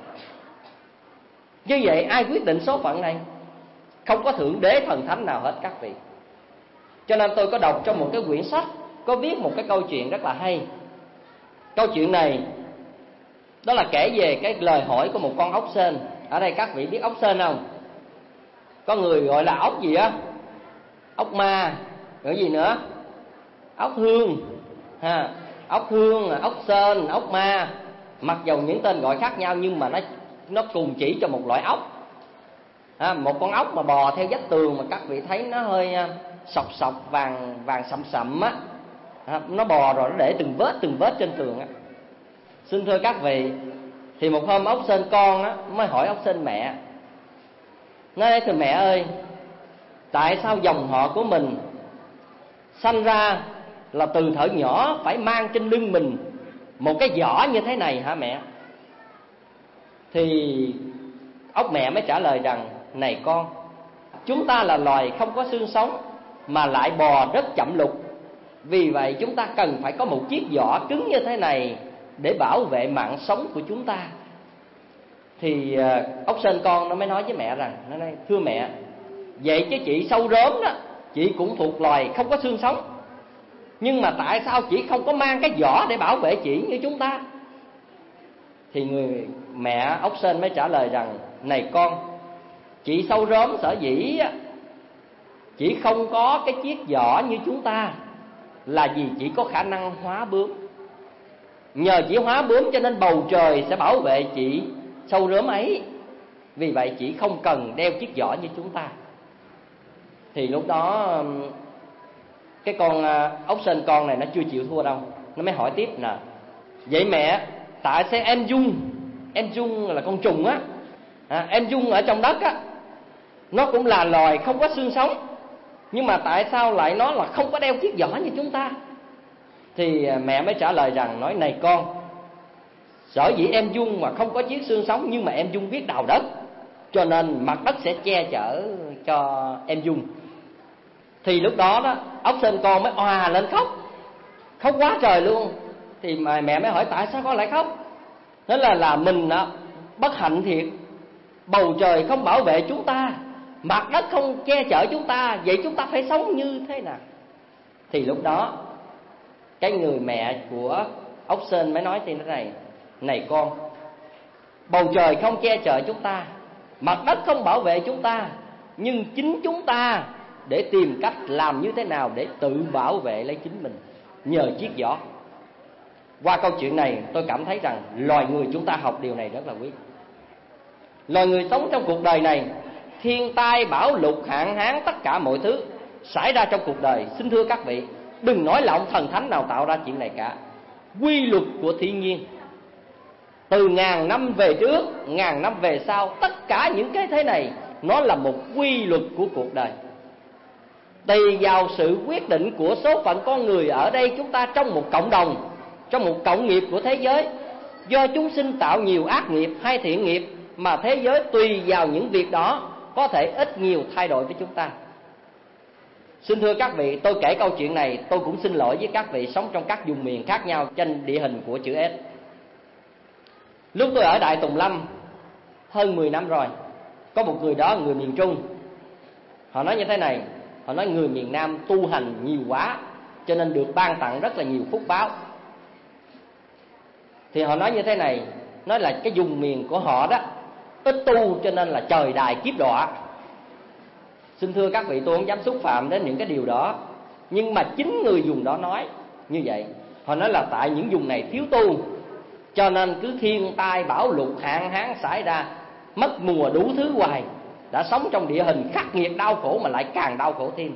Như vậy ai quyết định số phận này? Không có thượng đế thần thánh nào hết các vị. Cho nên tôi có đọc trong một cái quyển sách, có viết một cái câu chuyện rất là hay. Câu chuyện này đó là kể về cái lời hỏi của một con ốc sên. Ở đây các vị biết ốc sên không? Có người gọi là ốc gì á? Ốc ma, rồi gì nữa? Ốc hương ha. Ốc hương, ốc sên, ốc ma. Mặc dầu những tên gọi khác nhau, nhưng mà nó nó cùng chỉ cho một loại ốc. À, một con ốc mà bò theo vách tường mà các vị thấy nó hơi sọc sọc vàng vàng sậm sậm á, à, nó bò rồi nó để từng vết từng vết trên tường á. Xin thưa các vị, thì một hôm ốc sên con á mới hỏi ốc sên mẹ, nói: thưa mẹ ơi, tại sao dòng họ của mình sanh ra là từ thuở nhỏ phải mang trên lưng mình một cái giỏ như thế này hả mẹ? Thì ốc mẹ mới trả lời rằng: này con, chúng ta là loài không có xương sống mà lại bò rất chậm lục, vì vậy chúng ta cần phải có một chiếc giỏ cứng như thế này để bảo vệ mạng sống của chúng ta. Thì ốc sên con nó mới nói với mẹ rằng: nó nói, thưa mẹ, vậy chứ chị sâu róm đó, chị cũng thuộc loài không có xương sống, nhưng mà tại sao chị không có mang cái giỏ để bảo vệ chị như chúng ta? Thì người mẹ ốc sên mới trả lời rằng: này con, chị sâu róm sở dĩ chỉ không có cái chiếc giỏ như chúng ta là vì chỉ có khả năng hóa bướm. Nhờ chỉ hóa bướm cho nên bầu trời sẽ bảo vệ chị sâu róm ấy, vì vậy chị không cần đeo chiếc giỏ như chúng ta. Thì lúc đó cái con ốc sên con này nó chưa chịu thua đâu, nó mới hỏi tiếp nè: vậy mẹ, tại sao em dung, em dung là con trùng á, à, em dung ở trong đất á, nó cũng là loài không có xương sống, nhưng mà tại sao lại nó là không có đeo chiếc giỏ như chúng ta? Thì mẹ mới trả lời rằng: nói này con, sở dĩ em dung mà không có chiếc xương sống, nhưng mà em dung biết đào đất, cho nên mặt đất sẽ che chở cho em dung. Thì lúc đó đó ốc sên con mới òa lên khóc, khóc quá trời luôn. Thì mà mẹ mới hỏi: tại sao con lại khóc? Nói là là mình đó, bất hạnh thiệt, bầu trời không bảo vệ chúng ta, mặt đất không che chở chúng ta, vậy chúng ta phải sống như thế nào? Thì lúc đó cái người mẹ của ốc sên mới nói thế này: này con, bầu trời không che chở chúng ta, mặt đất không bảo vệ chúng ta, nhưng chính chúng ta để tìm cách làm như thế nào để tự bảo vệ lấy chính mình nhờ chiếc giỏ. Qua câu chuyện này tôi cảm thấy rằng loài người chúng ta học điều này rất là quý. Loài người sống trong cuộc đời này, thiên tai bão lụt hạn hán tất cả mọi thứ xảy ra trong cuộc đời, xin thưa các vị, đừng nói là ông thần thánh nào tạo ra chuyện này cả. Quy luật của thiên nhiên, từ ngàn năm về trước, ngàn năm về sau, tất cả những cái thế này nó là một quy luật của cuộc đời. Tùy vào sự quyết định của số phận con người ở đây chúng ta trong một cộng đồng, trong một cộng nghiệp của thế giới. Do chúng sinh tạo nhiều ác nghiệp hay thiện nghiệp, mà thế giới tùy vào những việc đó có thể ít nhiều thay đổi với chúng ta. Xin thưa các vị, tôi kể câu chuyện này, tôi cũng xin lỗi với các vị sống trong các vùng miền khác nhau trên địa hình của chữ S. Lúc tôi ở Đại Tùng Lâm hơn mười năm rồi, có một người đó, người miền Trung. Họ nói như thế này, họ nói người miền Nam tu hành nhiều quá, cho nên được ban tặng rất là nhiều phúc báo. Thì họ nói như thế này, nói là cái vùng miền của họ đó ít tu cho nên là trời đài kiếp đọa. Xin thưa các vị, tôi không dám xúc phạm đến những cái điều đó, nhưng mà chính người vùng đó nói như vậy. Họ nói là tại những vùng này thiếu tu, cho nên cứ thiên tai bão lụt hạn hán xảy ra, mất mùa đủ thứ hoài. Đã sống trong địa hình khắc nghiệt đau khổ mà lại càng đau khổ thêm.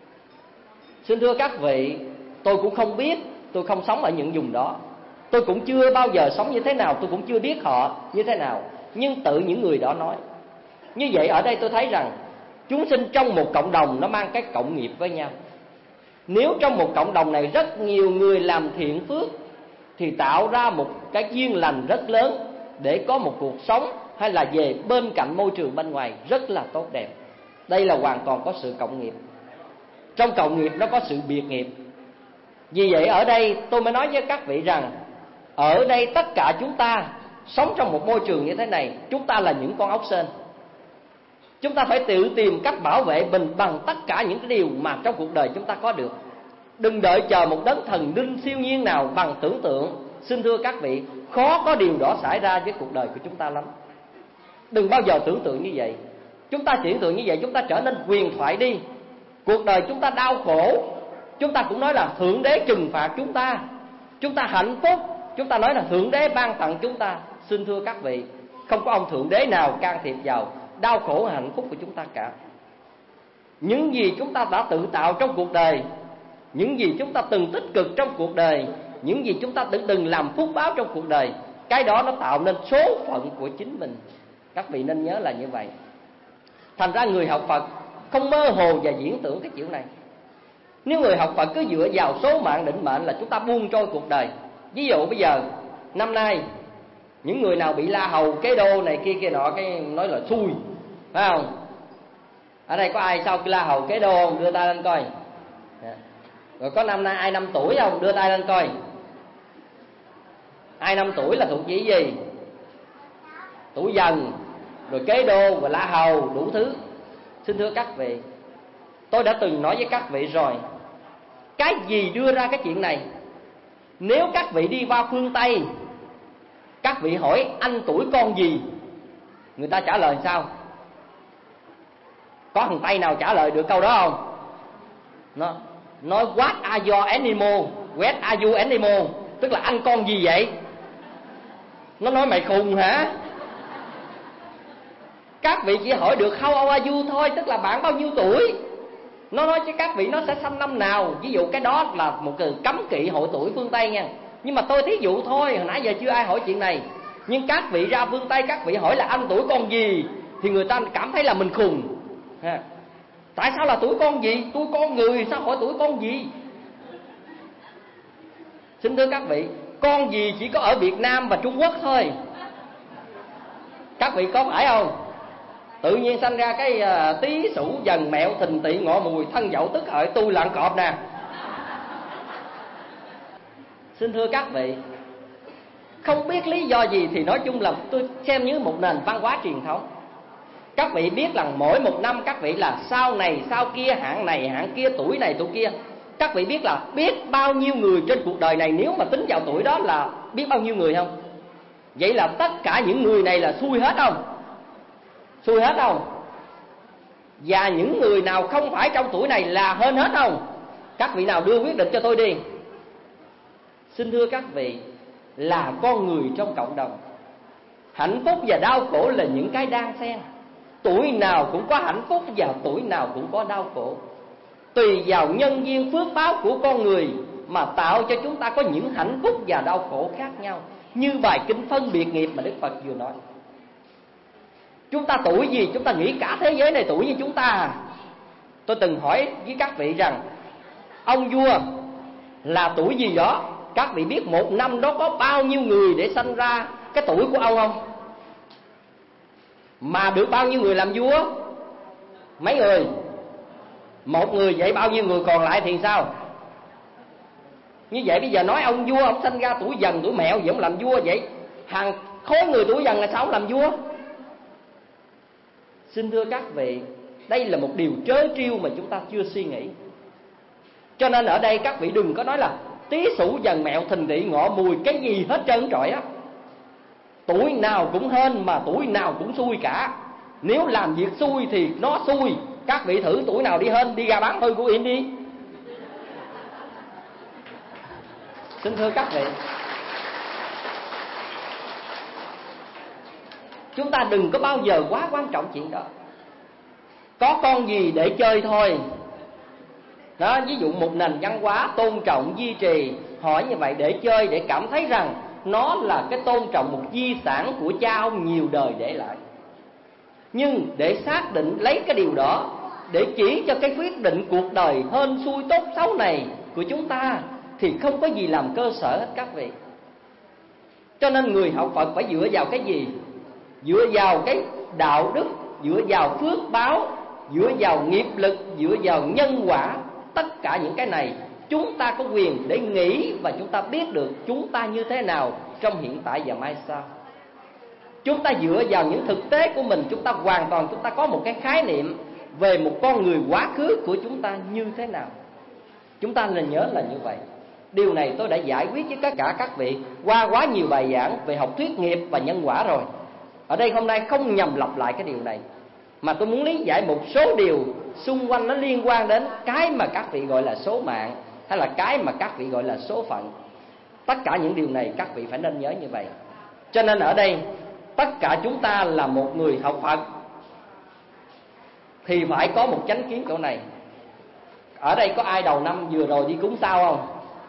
Xin thưa các vị, tôi cũng không biết, tôi không sống ở những vùng đó, tôi cũng chưa bao giờ sống như thế nào, tôi cũng chưa biết họ như thế nào, nhưng tự những người đó nói. Như vậy ở đây tôi thấy rằng chúng sinh trong một cộng đồng nó mang cái cộng nghiệp với nhau. Nếu trong một cộng đồng này rất nhiều người làm thiện phước thì tạo ra một cái duyên lành rất lớn để có một cuộc sống hay là về bên cạnh môi trường bên ngoài rất là tốt đẹp. Đây là hoàn toàn có sự cộng nghiệp. Trong cộng nghiệp nó có sự biệt nghiệp. Vì vậy ở đây tôi mới nói với các vị rằng ở đây tất cả chúng ta sống trong một môi trường như thế này, chúng ta là những con ốc sên. Chúng ta phải tự tìm cách bảo vệ mình bằng tất cả những cái điều mà trong cuộc đời chúng ta có được. Đừng đợi chờ một đấng thần linh siêu nhiên nào bằng tưởng tượng. Xin thưa các vị, khó có điều đó xảy ra với cuộc đời của chúng ta lắm. Đừng bao giờ tưởng tượng như vậy. Chúng ta tưởng tượng như vậy, chúng ta trở nên huyền thoại đi. Cuộc đời chúng ta đau khổ, chúng ta cũng nói là Thượng Đế trừng phạt chúng ta. Chúng ta hạnh phúc, chúng ta nói là Thượng Đế ban tặng chúng ta. Xin thưa các vị, không có ông Thượng Đế nào can thiệp vào đau khổ hạnh phúc của chúng ta cả. Những gì chúng ta đã tự tạo trong cuộc đời, những gì chúng ta từng tích cực trong cuộc đời, những gì chúng ta từng từng làm phúc báo trong cuộc đời, cái đó nó tạo nên số phận của chính mình. Các vị nên nhớ là như vậy. Thành ra người học Phật không mơ hồ và diễn tưởng cái chuyện này. Nếu người học Phật cứ dựa vào số mạng định mệnh là chúng ta buông trôi cuộc đời. Ví dụ bây giờ năm nay những người nào bị la hầu kế đô này kia kia nọ, cái nói là xui, phải không? Ở đây có ai sau khi la hầu kế đô không? Đưa tay lên coi. Rồi có năm nay ai năm tuổi không? Đưa tay lên coi. Ai năm tuổi là thuộc chỉ gì? Tuổi Dần, rồi kế đô, và la hầu, đủ thứ. Xin thưa các vị, tôi đã từng nói với các vị rồi, cái gì đưa ra cái chuyện này? Nếu các vị đi qua phương Tây, các vị hỏi anh tuổi con gì, người ta trả lời sao? Có thằng Tây nào trả lời được câu đó không? Nó nói what are your animal? What are you animal? Tức là anh con gì vậy? Nó nói mày khùng hả? Các vị chỉ hỏi được how old are you thôi, tức là bạn bao nhiêu tuổi. Nó nói cho các vị nó sẽ sanh năm nào. Ví dụ cái đó là một từ cấm kỵ hội tuổi phương Tây nha. Nhưng mà tôi thí dụ thôi, hồi nãy giờ chưa ai hỏi chuyện này. Nhưng các vị ra phương Tây, các vị hỏi là anh tuổi con gì, thì người ta cảm thấy là mình khùng ha. Tại sao là tuổi con gì? Tôi con người, sao hỏi tuổi con gì? Xin thưa các vị, con gì chỉ có ở Việt Nam và Trung Quốc thôi. Các vị có phải không? Tự nhiên sanh ra cái uh, Tý Sửu Dần Mẹo Thìn Tỵ Ngọ Mùi Thân Dậu Tức Hợi, tôi là con cọp nè. Xin thưa các vị, không biết lý do gì thì nói chung là tôi xem như một nền văn hóa truyền thống. Các vị biết là mỗi một năm các vị là sau này sau kia, hạng này hạng kia, tuổi này tuổi kia. Các vị biết là biết bao nhiêu người trên cuộc đời này, nếu mà tính vào tuổi đó là biết bao nhiêu người không? Vậy là tất cả những người này là xui hết không? Xui hết không? Và những người nào không phải trong tuổi này là hên hết không? Các vị nào đưa quyết định cho tôi đi. Xin thưa các vị, là con người trong cộng đồng, hạnh phúc và đau khổ là những cái đan xen. Tuổi nào cũng có hạnh phúc và tuổi nào cũng có đau khổ. Tùy vào nhân duyên phước báo của con người mà tạo cho chúng ta có những hạnh phúc và đau khổ khác nhau. Như bài kinh phân biệt nghiệp mà Đức Phật vừa nói. Chúng ta tuổi gì, chúng ta nghĩ cả thế giới này tuổi như chúng ta à? Tôi từng hỏi với các vị rằng ông vua là tuổi gì đó, các vị biết một năm đó có bao nhiêu người để sanh ra cái tuổi của ông không? Mà được bao nhiêu người làm vua? Mấy người? Một người vậy bao nhiêu người còn lại thì sao? Như vậy bây giờ nói ông vua, ông sinh ra tuổi dần tuổi mẹo vậy ông làm vua vậy, hàng khối người tuổi dần là sao ông làm vua? Xin thưa các vị, đây là một điều trớ trêu mà chúng ta chưa suy nghĩ. Cho nên ở đây các vị đừng có nói là tí sủ dần mẹo thìn tỵ ngọ mùi cái gì hết trơn trọi á. Tuổi nào cũng hên mà tuổi nào cũng xui cả. Nếu làm việc xui thì nó xui. Các vị thử tuổi nào đi hên, đi ra bán hơi của Yên đi. Xin thưa các vị, chúng ta đừng có bao giờ quá quan trọng chuyện đó. Có con gì để chơi thôi đó, ví dụ một nền văn hóa tôn trọng duy trì, hỏi như vậy để chơi, để cảm thấy rằng nó là cái tôn trọng một di sản của cha ông nhiều đời để lại. Nhưng để xác định lấy cái điều đó để chỉ cho cái quyết định cuộc đời hên xui tốt xấu này của chúng ta thì không có gì làm cơ sở hết các vị. Cho nên người học Phật phải dựa vào cái gì? Dựa vào cái đạo đức, dựa vào phước báo, dựa vào nghiệp lực, dựa vào nhân quả. Tất cả những cái này chúng ta có quyền để nghĩ và chúng ta biết được chúng ta như thế nào trong hiện tại và mai sau. Chúng ta dựa vào những thực tế của mình, chúng ta hoàn toàn chúng ta có một cái khái niệm về một con người quá khứ của chúng ta như thế nào. Chúng ta nên nhớ là như vậy. Điều này tôi đã giải quyết với tất cả các vị qua quá nhiều bài giảng về học thuyết nghiệp và nhân quả rồi. Ở đây hôm nay không nhằm lặp lại cái điều này, mà tôi muốn lý giải một số điều xung quanh nó liên quan đến cái mà các vị gọi là số mạng, hay là cái mà các vị gọi là số phận. Tất cả những điều này các vị phải nên nhớ như vậy. Cho nên ở đây tất cả chúng ta là một người học Phật thì phải có một chánh kiến chỗ này. Ở đây có ai đầu năm vừa rồi đi cúng sao không?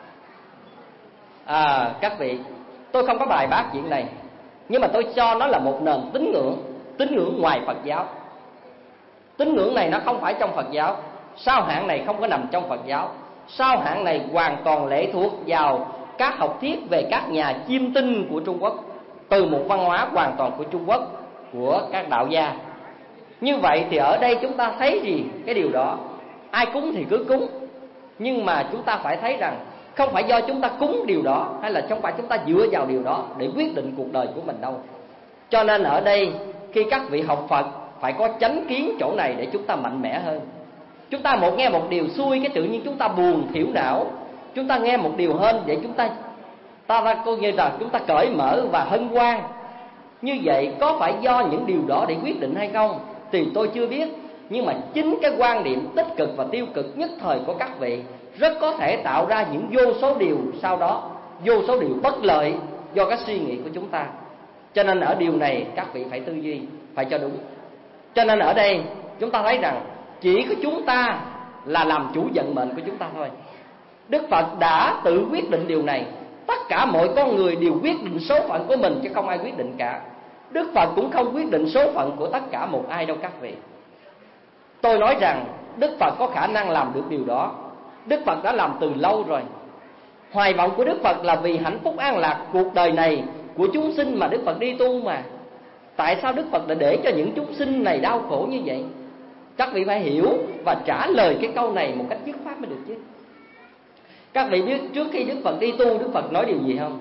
À, các vị, tôi không có bài bác chuyện này, nhưng mà tôi cho nó là một nền tín ngưỡng, tín ngưỡng ngoài Phật giáo. Tín ngưỡng này nó không phải trong Phật giáo, sao hạng này không có nằm trong Phật giáo. Sao hạng này hoàn toàn lệ thuộc vào các học thuyết về các nhà chiêm tinh của Trung Quốc, từ một văn hóa hoàn toàn của Trung Quốc, của các đạo gia. Như vậy thì ở đây chúng ta thấy gì? Cái điều đó ai cúng thì cứ cúng, nhưng mà chúng ta phải thấy rằng không phải do chúng ta cúng điều đó, hay là không phải chúng ta dựa vào điều đó để quyết định cuộc đời của mình đâu. Cho nên ở đây khi các vị học Phật phải có chánh kiến chỗ này để chúng ta mạnh mẽ hơn. Chúng ta một nghe một điều xui cái tự nhiên chúng ta buồn thiểu não, chúng ta nghe một điều hên để chúng ta ta ra coi như là chúng ta cởi mở và hân hoan. Như vậy có phải do những điều đó để quyết định hay không thì tôi chưa biết, nhưng mà chính cái quan điểm tích cực và tiêu cực nhất thời của các vị rất có thể tạo ra những vô số điều sau đó, vô số điều bất lợi do cái suy nghĩ của chúng ta. Cho nên ở điều này các vị phải tư duy, phải cho đúng. Cho nên ở đây chúng ta thấy rằng chỉ có chúng ta là làm chủ vận mệnh của chúng ta thôi. Đức Phật đã tự quyết định điều này. Tất cả mọi con người đều quyết định số phận của mình chứ không ai quyết định cả. Đức Phật cũng không quyết định số phận của tất cả một ai đâu các vị. Tôi nói rằng Đức Phật có khả năng làm được điều đó. Đức Phật đã làm từ lâu rồi. Hoài vọng của Đức Phật là vì hạnh phúc an lạc cuộc đời này của chúng sinh mà Đức Phật đi tu mà. Tại sao Đức Phật đã để cho những chúng sinh này đau khổ như vậy? Các vị phải hiểu và trả lời cái câu này một cách dứt khoát mới được chứ. Các vị biết trước khi Đức Phật đi tu, Đức Phật nói điều gì không?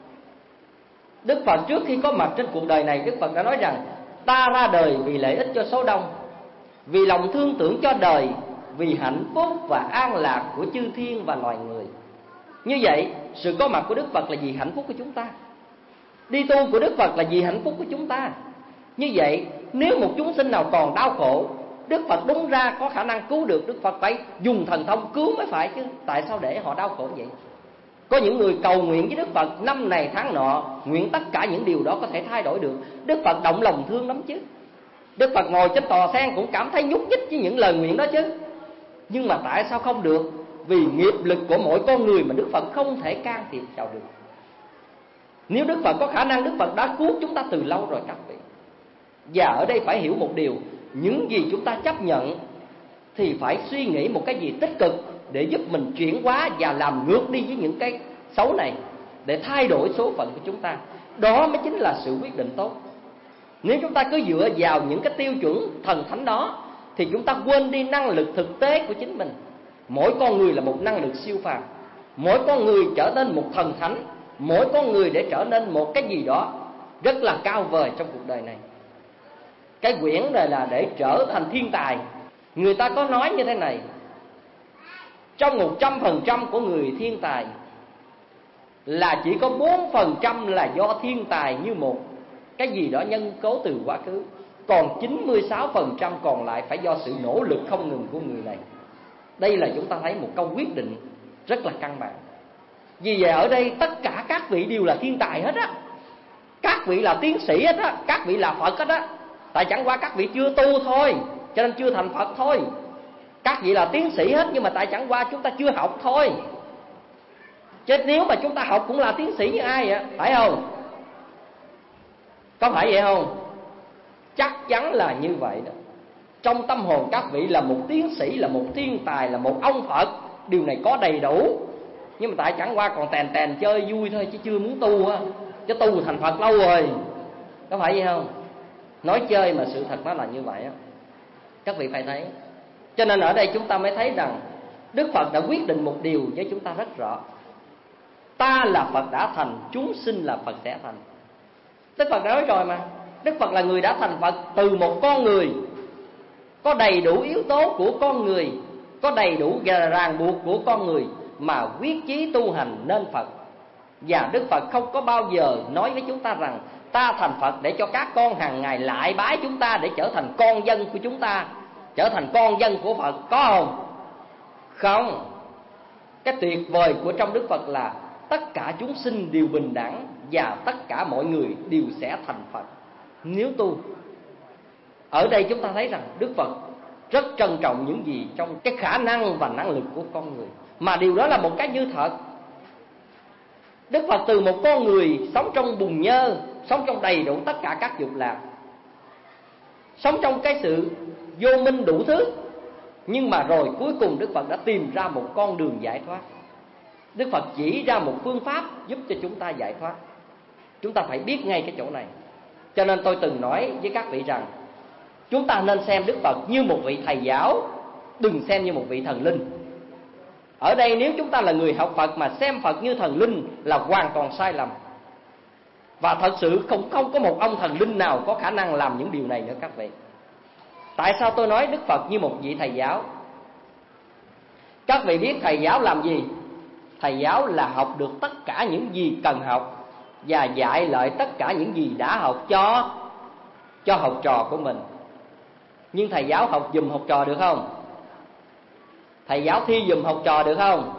Đức Phật trước khi có mặt trên cuộc đời này, Đức Phật đã nói rằng ta ra đời vì lợi ích cho số đông, vì lòng thương tưởng cho đời, vì hạnh phúc và an lạc của chư thiên và loài người. Như vậy sự có mặt của Đức Phật là vì hạnh phúc của chúng ta. Đi tu của Đức Phật là vì hạnh phúc của chúng ta. Như vậy nếu một chúng sinh nào còn đau khổ, Đức Phật đúng ra có khả năng cứu được, Đức Phật phải dùng thần thông cứu mới phải chứ. Tại sao để họ đau khổ vậy? Có những người cầu nguyện với Đức Phật năm này tháng nọ, nguyện tất cả những điều đó có thể thay đổi được. Đức Phật động lòng thương lắm chứ. Đức Phật ngồi trên tòa sen cũng cảm thấy nhúc nhích với những lời nguyện đó chứ. Nhưng mà tại sao không được? Vì nghiệp lực của mỗi con người mà Đức Phật không thể can thiệp vào được. Nếu Đức Phật có khả năng, Đức Phật đã cứu chúng ta từ lâu rồi các vị. Và ở đây phải hiểu một điều, những gì chúng ta chấp nhận thì phải suy nghĩ một cái gì tích cực để giúp mình chuyển hóa và làm ngược đi với những cái xấu này, để thay đổi số phận của chúng ta. Đó mới chính là sự quyết định tốt. Nếu chúng ta cứ dựa vào những cái tiêu chuẩn thần thánh đó thì chúng ta quên đi năng lực thực tế của chính mình. Mỗi con người là một năng lực siêu phàm, mỗi con người trở nên một thần thánh, mỗi con người để trở nên một cái gì đó rất là cao vời trong cuộc đời này. Cái quyển này là để trở thành thiên tài. Người ta có nói như thế này: trong một trăm phần trăm của người thiên tài là chỉ có bốn phần trăm là do thiên tài như một cái gì đó nhân tố từ quá khứ, còn chín mươi sáu phần trăm còn lại phải do sự nỗ lực không ngừng của người này. Đây là chúng ta thấy một câu quyết định rất là căn bản. Vì vậy ở đây tất cả các vị đều là thiên tài hết á, các vị là tiến sĩ hết á, các vị là Phật hết á. Tại chẳng qua các vị chưa tu thôi, cho nên chưa thành Phật thôi. Các vị là tiến sĩ hết, nhưng mà tại chẳng qua chúng ta chưa học thôi. Chứ nếu mà chúng ta học cũng là tiến sĩ như ai vậy, phải không? Có phải vậy không? Chắc chắn là như vậy đó. Trong tâm hồn các vị là một tiến sĩ, là một thiên tài, là một ông Phật. Điều này có đầy đủ. Nhưng mà tại chẳng qua còn tèn tèn chơi vui thôi, chứ chưa muốn tu á. Chứ tu thành Phật lâu rồi. Có phải vậy không? Nói chơi mà sự thật nó là như vậy á. Các vị phải thấy. Cho nên ở đây chúng ta mới thấy rằng Đức Phật đã quyết định một điều với chúng ta rất rõ: ta là Phật đã thành, chúng sinh là Phật sẽ thành. Đức Phật đã nói rồi mà. Đức Phật là người đã thành Phật từ một con người, có đầy đủ yếu tố của con người, có đầy đủ ràng buộc của con người, mà quyết chí tu hành nên Phật. Và Đức Phật không có bao giờ nói với chúng ta rằng ta thành Phật để cho các con hàng ngày lại bái chúng ta, để trở thành con dân của chúng ta, trở thành con dân của Phật. Có không? Không. Cái tuyệt vời của trong Đức Phật là tất cả chúng sinh đều bình đẳng, và tất cả mọi người đều sẽ thành Phật nếu tu. Ở đây chúng ta thấy rằng Đức Phật rất trân trọng những gì trong cái khả năng và năng lực của con người, mà điều đó là một cái như thật. Đức Phật từ một con người sống trong bùn nhơ, sống trong đầy đủ tất cả các dục lạc, sống trong cái sự vô minh đủ thứ, nhưng mà rồi cuối cùng Đức Phật đã tìm ra một con đường giải thoát. Đức Phật chỉ ra một phương pháp giúp cho chúng ta giải thoát. Chúng ta phải biết ngay cái chỗ này. Cho nên tôi từng nói với các vị rằng chúng ta nên xem Đức Phật như một vị thầy giáo, đừng xem như một vị thần linh. Ở đây nếu chúng ta là người học Phật mà xem Phật như thần linh là hoàn toàn sai lầm. Và thật sự không, không có một ông thần linh nào có khả năng làm những điều này nữa các vị. Tại sao tôi nói Đức Phật như một vị thầy giáo? Các vị biết thầy giáo làm gì? Thầy giáo là học được tất cả những gì cần học, và dạy lại tất cả những gì đã học cho cho học trò của mình. Nhưng thầy giáo học giùm học trò được không? Thầy giáo thi giùm học trò được không?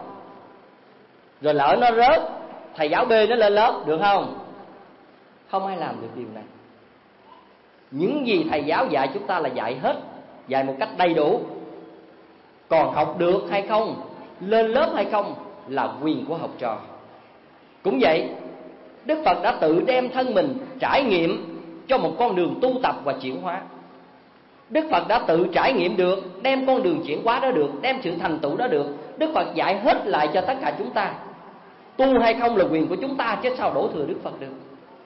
Rồi lỡ nó rớt, thầy giáo bê nó lên lớp được không? Không ai làm được điều này. Những gì thầy giáo dạy chúng ta là dạy hết, dạy một cách đầy đủ. Còn học được hay không, lên lớp hay không là quyền của học trò. Cũng vậy, Đức Phật đã tự đem thân mình trải nghiệm cho một con đường tu tập và chuyển hóa. Đức Phật đã tự trải nghiệm được, đem con đường chuyển hóa đó được, đem sự thành tựu đó được. Đức Phật dạy hết lại cho tất cả chúng ta. Tu hay không là quyền của chúng ta, chứ sao đổ thừa Đức Phật được.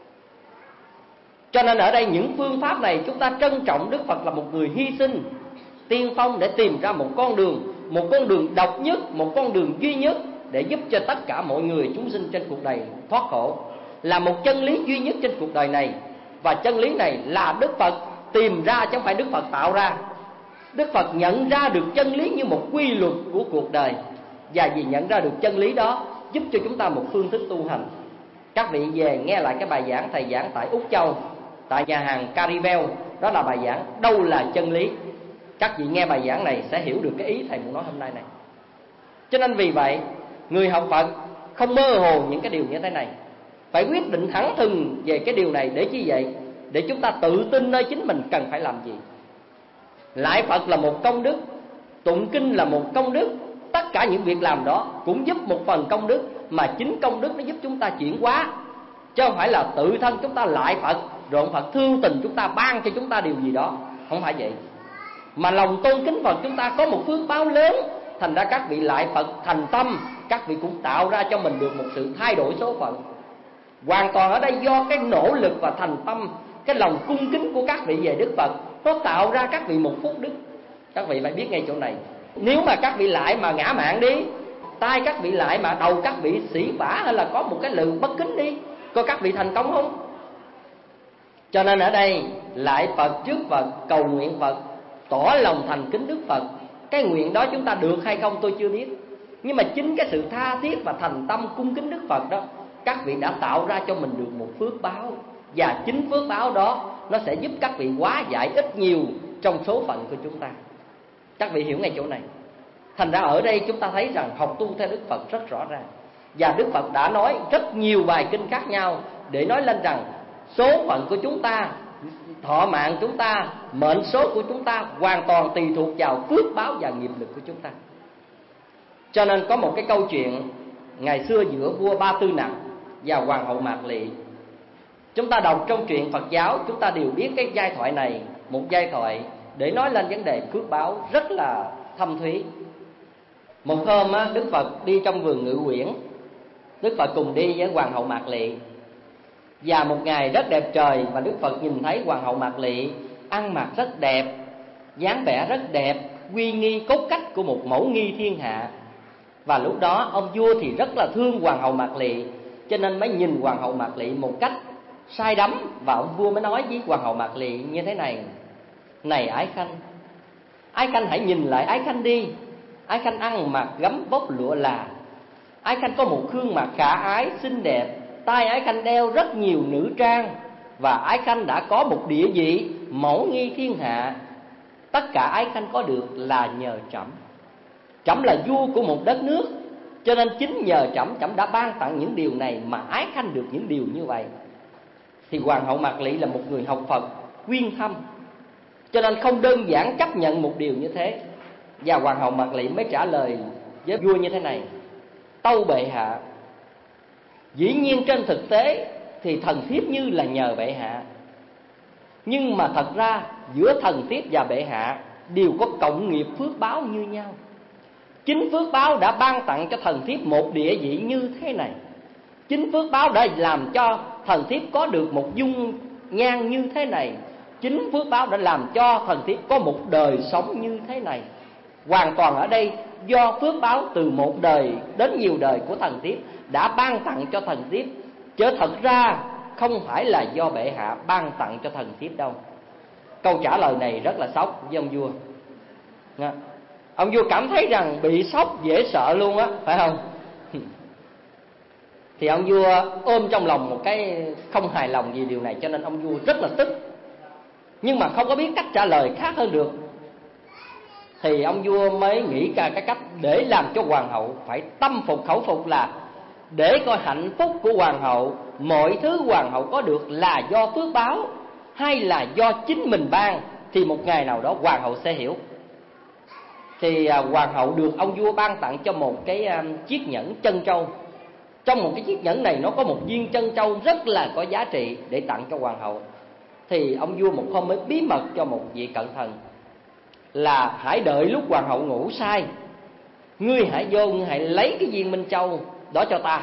Cho nên ở đây những phương pháp này chúng ta trân trọng Đức Phật là một người hy sinh, tiên phong để tìm ra một con đường, một con đường độc nhất, một con đường duy nhất để giúp cho tất cả mọi người chúng sinh trên cuộc đời thoát khổ. Là một chân lý duy nhất trên cuộc đời này. Và chân lý này là Đức Phật tìm ra, chứ không phải Đức Phật tạo ra. Đức Phật nhận ra được chân lý như một quy luật của cuộc đời. Và vì nhận ra được chân lý đó, giúp cho chúng ta một phương thức tu hành. Các vị về nghe lại cái bài giảng thầy giảng tại Úc Châu, tại nhà hàng Carivel. Đó là bài giảng đâu là chân lý. Các vị nghe bài giảng này sẽ hiểu được cái ý thầy muốn nói hôm nay này. Cho nên vì vậy, người học Phật không mơ hồ những cái điều như thế này, phải quyết định thẳng thừng về cái điều này. Để chi vậy? Để chúng ta tự tin nơi chính mình cần phải làm gì. Lại Phật là một công đức, tụng kinh là một công đức. Tất cả những việc làm đó cũng giúp một phần công đức, mà chính công đức nó giúp chúng ta chuyển hóa, chứ không phải là tự thân chúng ta lại Phật rồi ông Phật thương tình chúng ta ban cho chúng ta điều gì đó. Không phải vậy. Mà lòng tôn kính Phật chúng ta có một phước báo lớn. Thành ra các vị lại Phật thành tâm, các vị cũng tạo ra cho mình được một sự thay đổi số phận. Hoàn toàn ở đây do cái nỗ lực và thành tâm, cái lòng cung kính của các vị về Đức Phật, nó tạo ra các vị một phúc đức. Các vị phải biết ngay chỗ này. Nếu mà các vị lại mà ngã mạn đi, tay các vị lại mà đầu các vị xỉ vả, hay là có một cái lự bất kính đi, coi các vị thành công không? Cho nên ở đây lại Phật trước Phật, cầu nguyện Phật, tỏ lòng thành kính Đức Phật. Cái nguyện đó chúng ta được hay không tôi chưa biết, nhưng mà chính cái sự tha thiết và thành tâm cung kính Đức Phật đó, các vị đã tạo ra cho mình được một phước báo. Và chính phước báo đó nó sẽ giúp các vị hóa giải ít nhiều trong số phận của chúng ta. Các vị hiểu ngay chỗ này. Thành ra ở đây chúng ta thấy rằng học tu theo Đức Phật rất rõ ràng. Và Đức Phật đã nói rất nhiều bài kinh khác nhau để nói lên rằng số phận của chúng ta, thọ mạng chúng ta, mệnh số của chúng ta hoàn toàn tùy thuộc vào phước báo và nghiệp lực của chúng ta. Cho nên có một cái câu chuyện ngày xưa giữa vua Ba Tư Nặc và hoàng hậu Mạc Lị. Chúng ta đọc trong truyện Phật giáo, chúng ta đều biết cái giai thoại này, một giai thoại để nói lên vấn đề phước báo rất là thâm thúy. Một hôm á, Đức Phật đi trong vườn Ngự Uyển. Đức Phật cùng đi với hoàng hậu Mạc Lị. Và một ngày rất đẹp trời, và Đức Phật nhìn thấy hoàng hậu Mạc Lị ăn mặc rất đẹp, dáng vẻ rất đẹp, uy nghi cốt cách của một mẫu nghi thiên hạ. Và lúc đó ông vua thì rất là thương hoàng hậu Mạc Lị, cho nên mới nhìn hoàng hậu Mạc Lị một cách sai đắm. Và ông vua mới nói với hoàng hậu Mạc Lị như thế này: này Ái Khanh, Ái Khanh hãy nhìn lại Ái Khanh đi. Ái Khanh ăn mặc gấm vóc lụa là, Ái Khanh có một gương mặt khả ái xinh đẹp, tay Ái Khanh đeo rất nhiều nữ trang, và Ái Khanh đã có một địa vị mẫu nghi thiên hạ. Tất cả Ái Khanh có được là nhờ trẫm. Trẫm là vua của một đất nước, cho nên chính nhờ trẫm, trẫm đã ban tặng những điều này mà Ái Khanh được những điều như vậy. Thì hoàng hậu Mạc Lị là một người học Phật quyên thâm, cho nên không đơn giản chấp nhận một điều như thế. Và hoàng hậu Mạc Lị mới trả lời với vua như thế này: tâu bệ hạ, dĩ nhiên trên thực tế thì thần thiếp như là nhờ bệ hạ, nhưng mà thật ra giữa thần thiếp và bệ hạ đều có cộng nghiệp phước báo như nhau. Chính phước báo đã ban tặng cho thần thiếp một địa vị như thế này. Chính phước báo đã làm cho thần thiếp có được một dung nhan như thế này. Chính phước báo đã làm cho thần thiếp có một đời sống như thế này. Hoàn toàn ở đây do phước báo từ một đời đến nhiều đời của thần thiếp đã ban tặng cho thần thiếp, chứ thật ra không phải là do bệ hạ ban tặng cho thần thiếp đâu. Câu trả lời này rất là sốc với ông vua. Ông vua cảm thấy rằng bị sốc dễ sợ luôn á, phải không? Thì ông vua ôm trong lòng một cái không hài lòng vì điều này, cho nên ông vua rất là tức, nhưng mà không có biết cách trả lời khác hơn được. Thì ông vua mới nghĩ ra cái cách để làm cho hoàng hậu phải tâm phục khẩu phục, là để coi hạnh phúc của hoàng hậu, mọi thứ hoàng hậu có được là do phước báo hay là do chính mình ban, thì một ngày nào đó hoàng hậu sẽ hiểu. Thì à, hoàng hậu được ông vua ban tặng cho một cái à, chiếc nhẫn trân châu. Trong một cái chiếc nhẫn này nó có một viên trân châu rất là có giá trị để tặng cho hoàng hậu. Thì ông vua một hôm mới bí mật cho một vị cận thần là hãy đợi lúc hoàng hậu ngủ say, ngươi hãy vô, ngươi hãy lấy cái viên minh châu đó cho ta.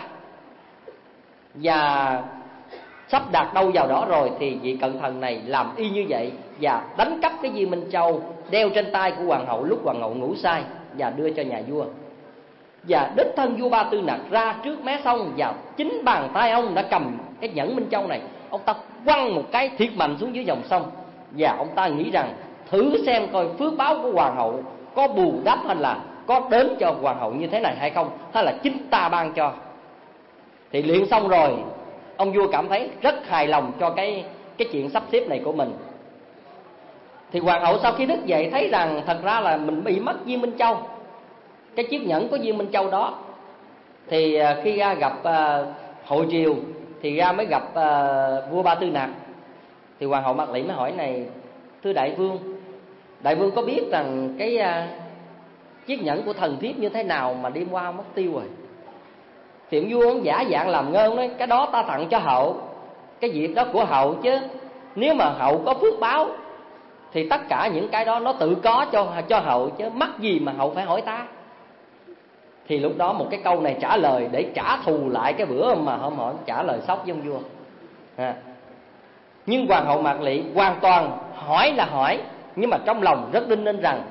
Và sắp đặt đâu vào đó rồi thì vị cận thần này làm y như vậy, và đánh cắp cái viên minh châu đeo trên tay của hoàng hậu lúc hoàng hậu ngủ say và đưa cho nhà vua. Và đích thân vua Ba Tư Nặc ra trước mé sông, và chính bàn tay ông đã cầm cái nhẫn minh châu này. Ông ta quăng một cái thiệt mạnh xuống dưới dòng sông, và ông ta nghĩ rằng thử xem coi phước báo của hoàng hậu có bù đắp hay là có đến cho hoàng hậu như thế này hay không, hay là chính ta ban cho. Thì luyện xong rồi, ông vua cảm thấy rất hài lòng cho cái cái chuyện sắp xếp này của mình. Thì hoàng hậu sau khi thức dậy thấy rằng thật ra là mình bị mất viên minh châu, cái chiếc nhẫn có viên minh châu đó. Thì khi ra gặp uh, hội triều thì ra mới gặp uh, vua Ba Tư Nặc. Thì hoàng hậu Mạc Lị mới hỏi này: thưa đại vương, đại vương có biết rằng cái uh, chiếc nhẫn của thần thiếp như thế nào mà đêm qua mất tiêu rồi? Thì ông vua ông giả dạng làm ngơ nói: cái đó ta tặng cho hậu, cái việc đó của hậu chứ. Nếu mà hậu có phước báo thì tất cả những cái đó nó tự có cho cho hậu, chứ mắc gì mà hậu phải hỏi ta. Thì lúc đó một cái câu này trả lời để trả thù lại cái bữa mà hôm họ trả lời sốc với ông vua. À. Nhưng hoàng hậu Mạc Lị hoàn toàn hỏi là hỏi, nhưng mà trong lòng rất đinh ninh rằng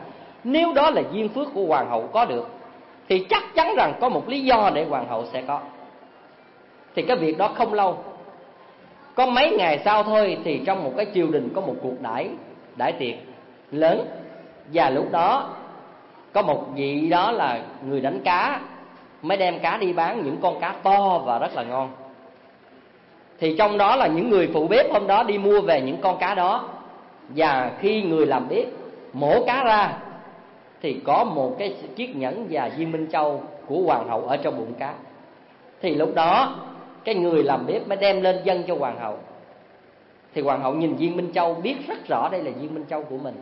Nếu đó là duyên phước của hoàng hậu có được, thì chắc chắn rằng có một lý do để hoàng hậu sẽ có. Thì cái việc đó không lâu, có mấy ngày sau thôi, thì trong một cái triều đình có một cuộc đãi đãi tiệc lớn. Và lúc đó có một vị đó là người đánh cá, mới đem cá đi bán, những con cá to và rất là ngon. Thì trong đó là những người phụ bếp hôm đó đi mua về những con cá đó. Và khi người làm bếp mổ cá ra, thì có một cái chiếc nhẫn và viên minh châu của hoàng hậu ở trong bụng cá. Thì lúc đó cái người làm bếp mới đem lên dâng cho hoàng hậu. Thì hoàng hậu nhìn viên minh châu, biết rất rõ đây là viên minh châu của mình.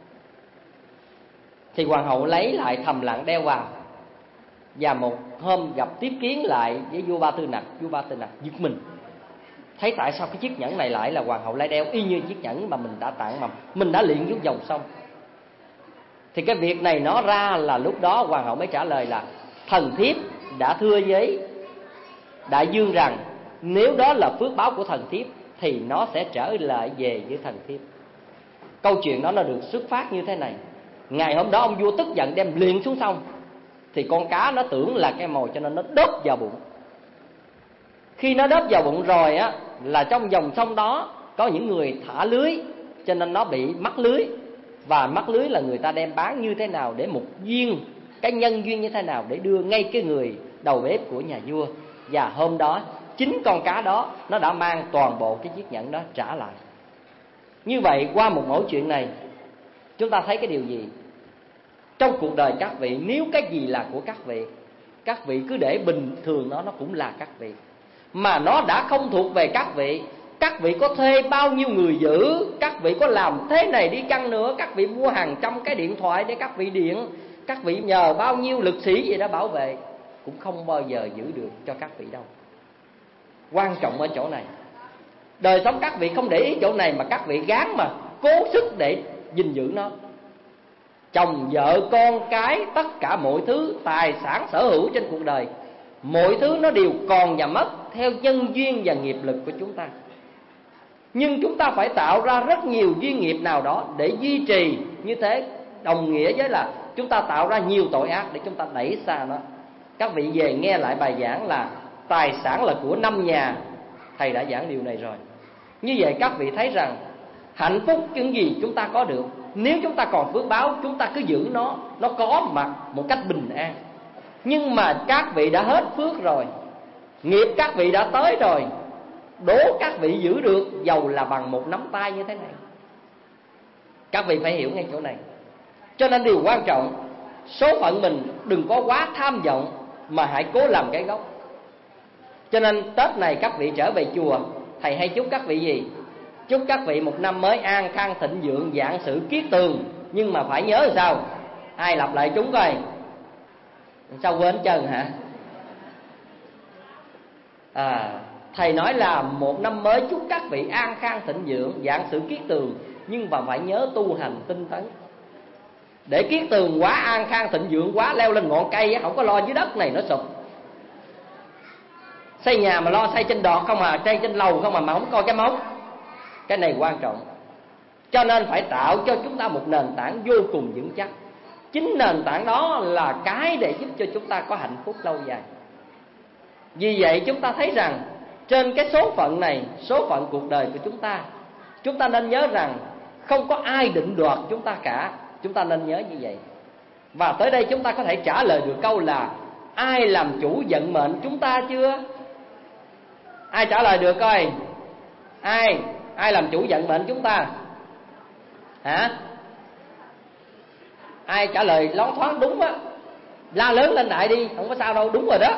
Thì hoàng hậu lấy lại thầm lặng đeo vào. Và một hôm gặp tiếp kiến lại với vua Ba Tư Nặc, vua Ba Tư Nặc giật mình, thấy tại sao cái chiếc nhẫn này lại là hoàng hậu lại đeo, y như chiếc nhẫn mà mình đã tặng, mà mình đã luyện vuốt dòng xong. Thì cái việc này nó ra là lúc đó hoàng hậu mới trả lời là thần thiếp đã thưa với đại dương rằng nếu đó là phước báo của thần thiếp thì nó sẽ trở lại về với thần thiếp. Câu chuyện đó nó được xuất phát như thế này. Ngày hôm đó ông vua tức giận đem liền xuống sông. Thì con cá nó tưởng là cái mồi cho nên nó đớp vào bụng. Khi nó đớp vào bụng rồi á, là trong dòng sông đó có những người thả lưới, cho nên nó bị mắc lưới. Và mắc lưới là người ta đem bán như thế nào để một duyên, cái nhân duyên như thế nào để đưa ngay cái người đầu bếp của nhà vua. Và hôm đó chính con cá đó nó đã mang toàn bộ cái chiếc nhẫn đó trả lại. Như vậy qua một mẫu chuyện này, chúng ta thấy cái điều gì? Trong cuộc đời các vị, nếu cái gì là của các vị, các vị cứ để bình thường nó, nó cũng là các vị. Mà nó đã không thuộc về các vị, các vị có thuê bao nhiêu người giữ, các vị có làm thế này đi chăng nữa, các vị mua hàng trăm cái điện thoại để các vị điện, các vị nhờ bao nhiêu lực sĩ gì đó bảo vệ, cũng không bao giờ giữ được cho các vị đâu. Quan trọng ở chỗ này. Đời sống các vị không để ý chỗ này, mà các vị gán mà cố sức để gìn giữ nó. Chồng, vợ, con cái, tất cả mọi thứ, tài sản sở hữu trên cuộc đời, mọi thứ nó đều còn và mất theo nhân duyên và nghiệp lực của chúng ta. Nhưng chúng ta phải tạo ra rất nhiều duyên nghiệp nào đó để duy trì như thế. Đồng nghĩa với là chúng ta tạo ra nhiều tội ác để chúng ta đẩy xa nó. Các vị về nghe lại bài giảng là tài sản là của năm nhà, thầy đã giảng điều này rồi. Như vậy các vị thấy rằng hạnh phúc những gì chúng ta có được, nếu chúng ta còn phước báo, chúng ta cứ giữ nó, nó có mặt một cách bình an. Nhưng mà các vị đã hết phước rồi, nghiệp các vị đã tới rồi, đố các vị giữ được dầu là bằng một nắm tay như thế này. Các vị phải hiểu ngay chỗ này. Cho nên điều quan trọng, số phận mình đừng có quá tham vọng, mà hãy cố làm cái gốc. Cho nên Tết này các vị trở về chùa, thầy hay chúc các vị gì? Chúc các vị một năm mới an khang thịnh vượng, vạn sự kiết tường. Nhưng mà phải nhớ là sao? Ai lặp lại chúng coi? Sao quên chân hả? À, thầy nói là một năm mới chúc các vị an khang thịnh vượng, vạn sự kiết tường, nhưng mà phải nhớ tu hành tinh tấn. Để kiết tường quá, an khang thịnh vượng quá, leo lên ngọn cây không có lo dưới đất này nó sụp. Xây nhà mà lo xây trên đọt không à, xây trên lầu không à, mà không coi cái móng. Cái này quan trọng. Cho nên phải tạo cho chúng ta một nền tảng vô cùng vững chắc. Chính nền tảng đó là cái để giúp cho chúng ta có hạnh phúc lâu dài. Vì vậy chúng ta thấy rằng trên cái số phận này, số phận cuộc đời của chúng ta, chúng ta nên nhớ rằng không có ai định đoạt chúng ta cả. Chúng ta nên nhớ như vậy. Và tới đây chúng ta có thể trả lời được câu là ai làm chủ vận mệnh chúng ta chưa? Ai trả lời được coi? Ai? Ai làm chủ vận mệnh chúng ta? Hả? Ai trả lời loáng thoáng đúng á, la lớn lên đại đi, không có sao đâu, đúng rồi đó.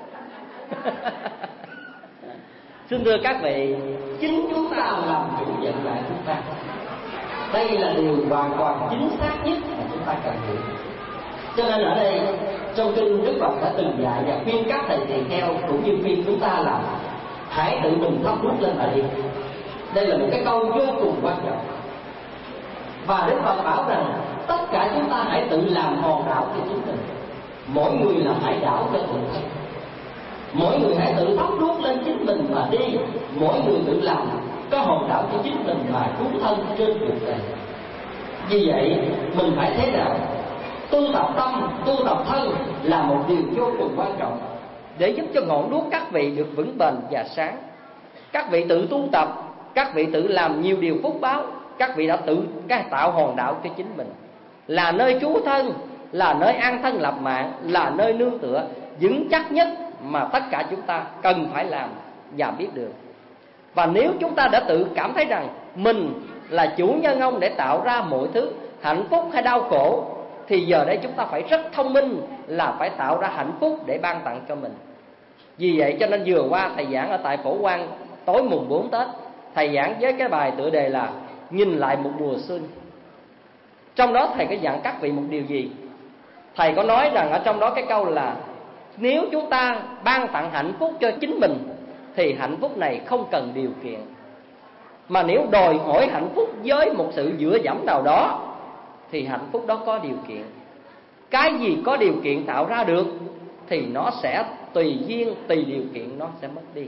Xin thưa các vị, chính chúng ta làm chủ vận mệnh chúng ta. Đây là điều hoàn toàn chính xác nhất mà chúng ta cần hiểu. Cho nên ở đây trong kinh Đức Phật đã từng dạy và khuyên các thầy tỳ kheo cũng như khuyên chúng ta là hãy tự mình thắp đuốc lên mà đi. Đây là một cái câu vô cùng quan trọng. Và Đức Phật bảo rằng tất cả chúng ta hãy tự làm hòn đảo cho chính mình. Mỗi người là hải đảo cho tự thân. Mỗi người hãy tự thắp đuốc lên chính mình mà đi. Mỗi người tự làm có hòn đảo cho chính mình mà cứu thân trên cuộc đời. Vì vậy mình phải thế nào? tu tập tâm, tu tập thân là một điều vô cùng quan trọng để giúp cho ngọn đuốc các vị được vững bền và sáng. Các vị tự tu tập, các vị tự làm nhiều điều phúc báo, các vị đã tự cái tạo hòn đảo cho chính mình, là nơi trú thân, là nơi an thân lập mạng, là nơi nương tựa vững chắc nhất mà tất cả chúng ta cần phải làm và biết được. Và nếu chúng ta đã tự cảm thấy rằng mình là chủ nhân ông để tạo ra mọi thứ hạnh phúc hay đau khổ, thì giờ đây chúng ta phải rất thông minh là phải tạo ra hạnh phúc để ban tặng cho mình. Vì vậy cho nên vừa qua thầy giảng ở tại Phổ Quang tối mùng bốn Tết, thầy giảng với cái bài tựa đề là nhìn lại một mùa xuân. Trong đó thầy có dặn các vị một điều gì? Thầy có nói rằng ở trong đó cái câu là nếu chúng ta ban tặng hạnh phúc cho chính mình thì hạnh phúc này không cần điều kiện, mà nếu đòi hỏi hạnh phúc với một sự dựa dẫm nào đó thì hạnh phúc đó có điều kiện. Cái gì có điều kiện tạo ra được thì nó sẽ tùy duyên, tùy điều kiện nó sẽ mất đi.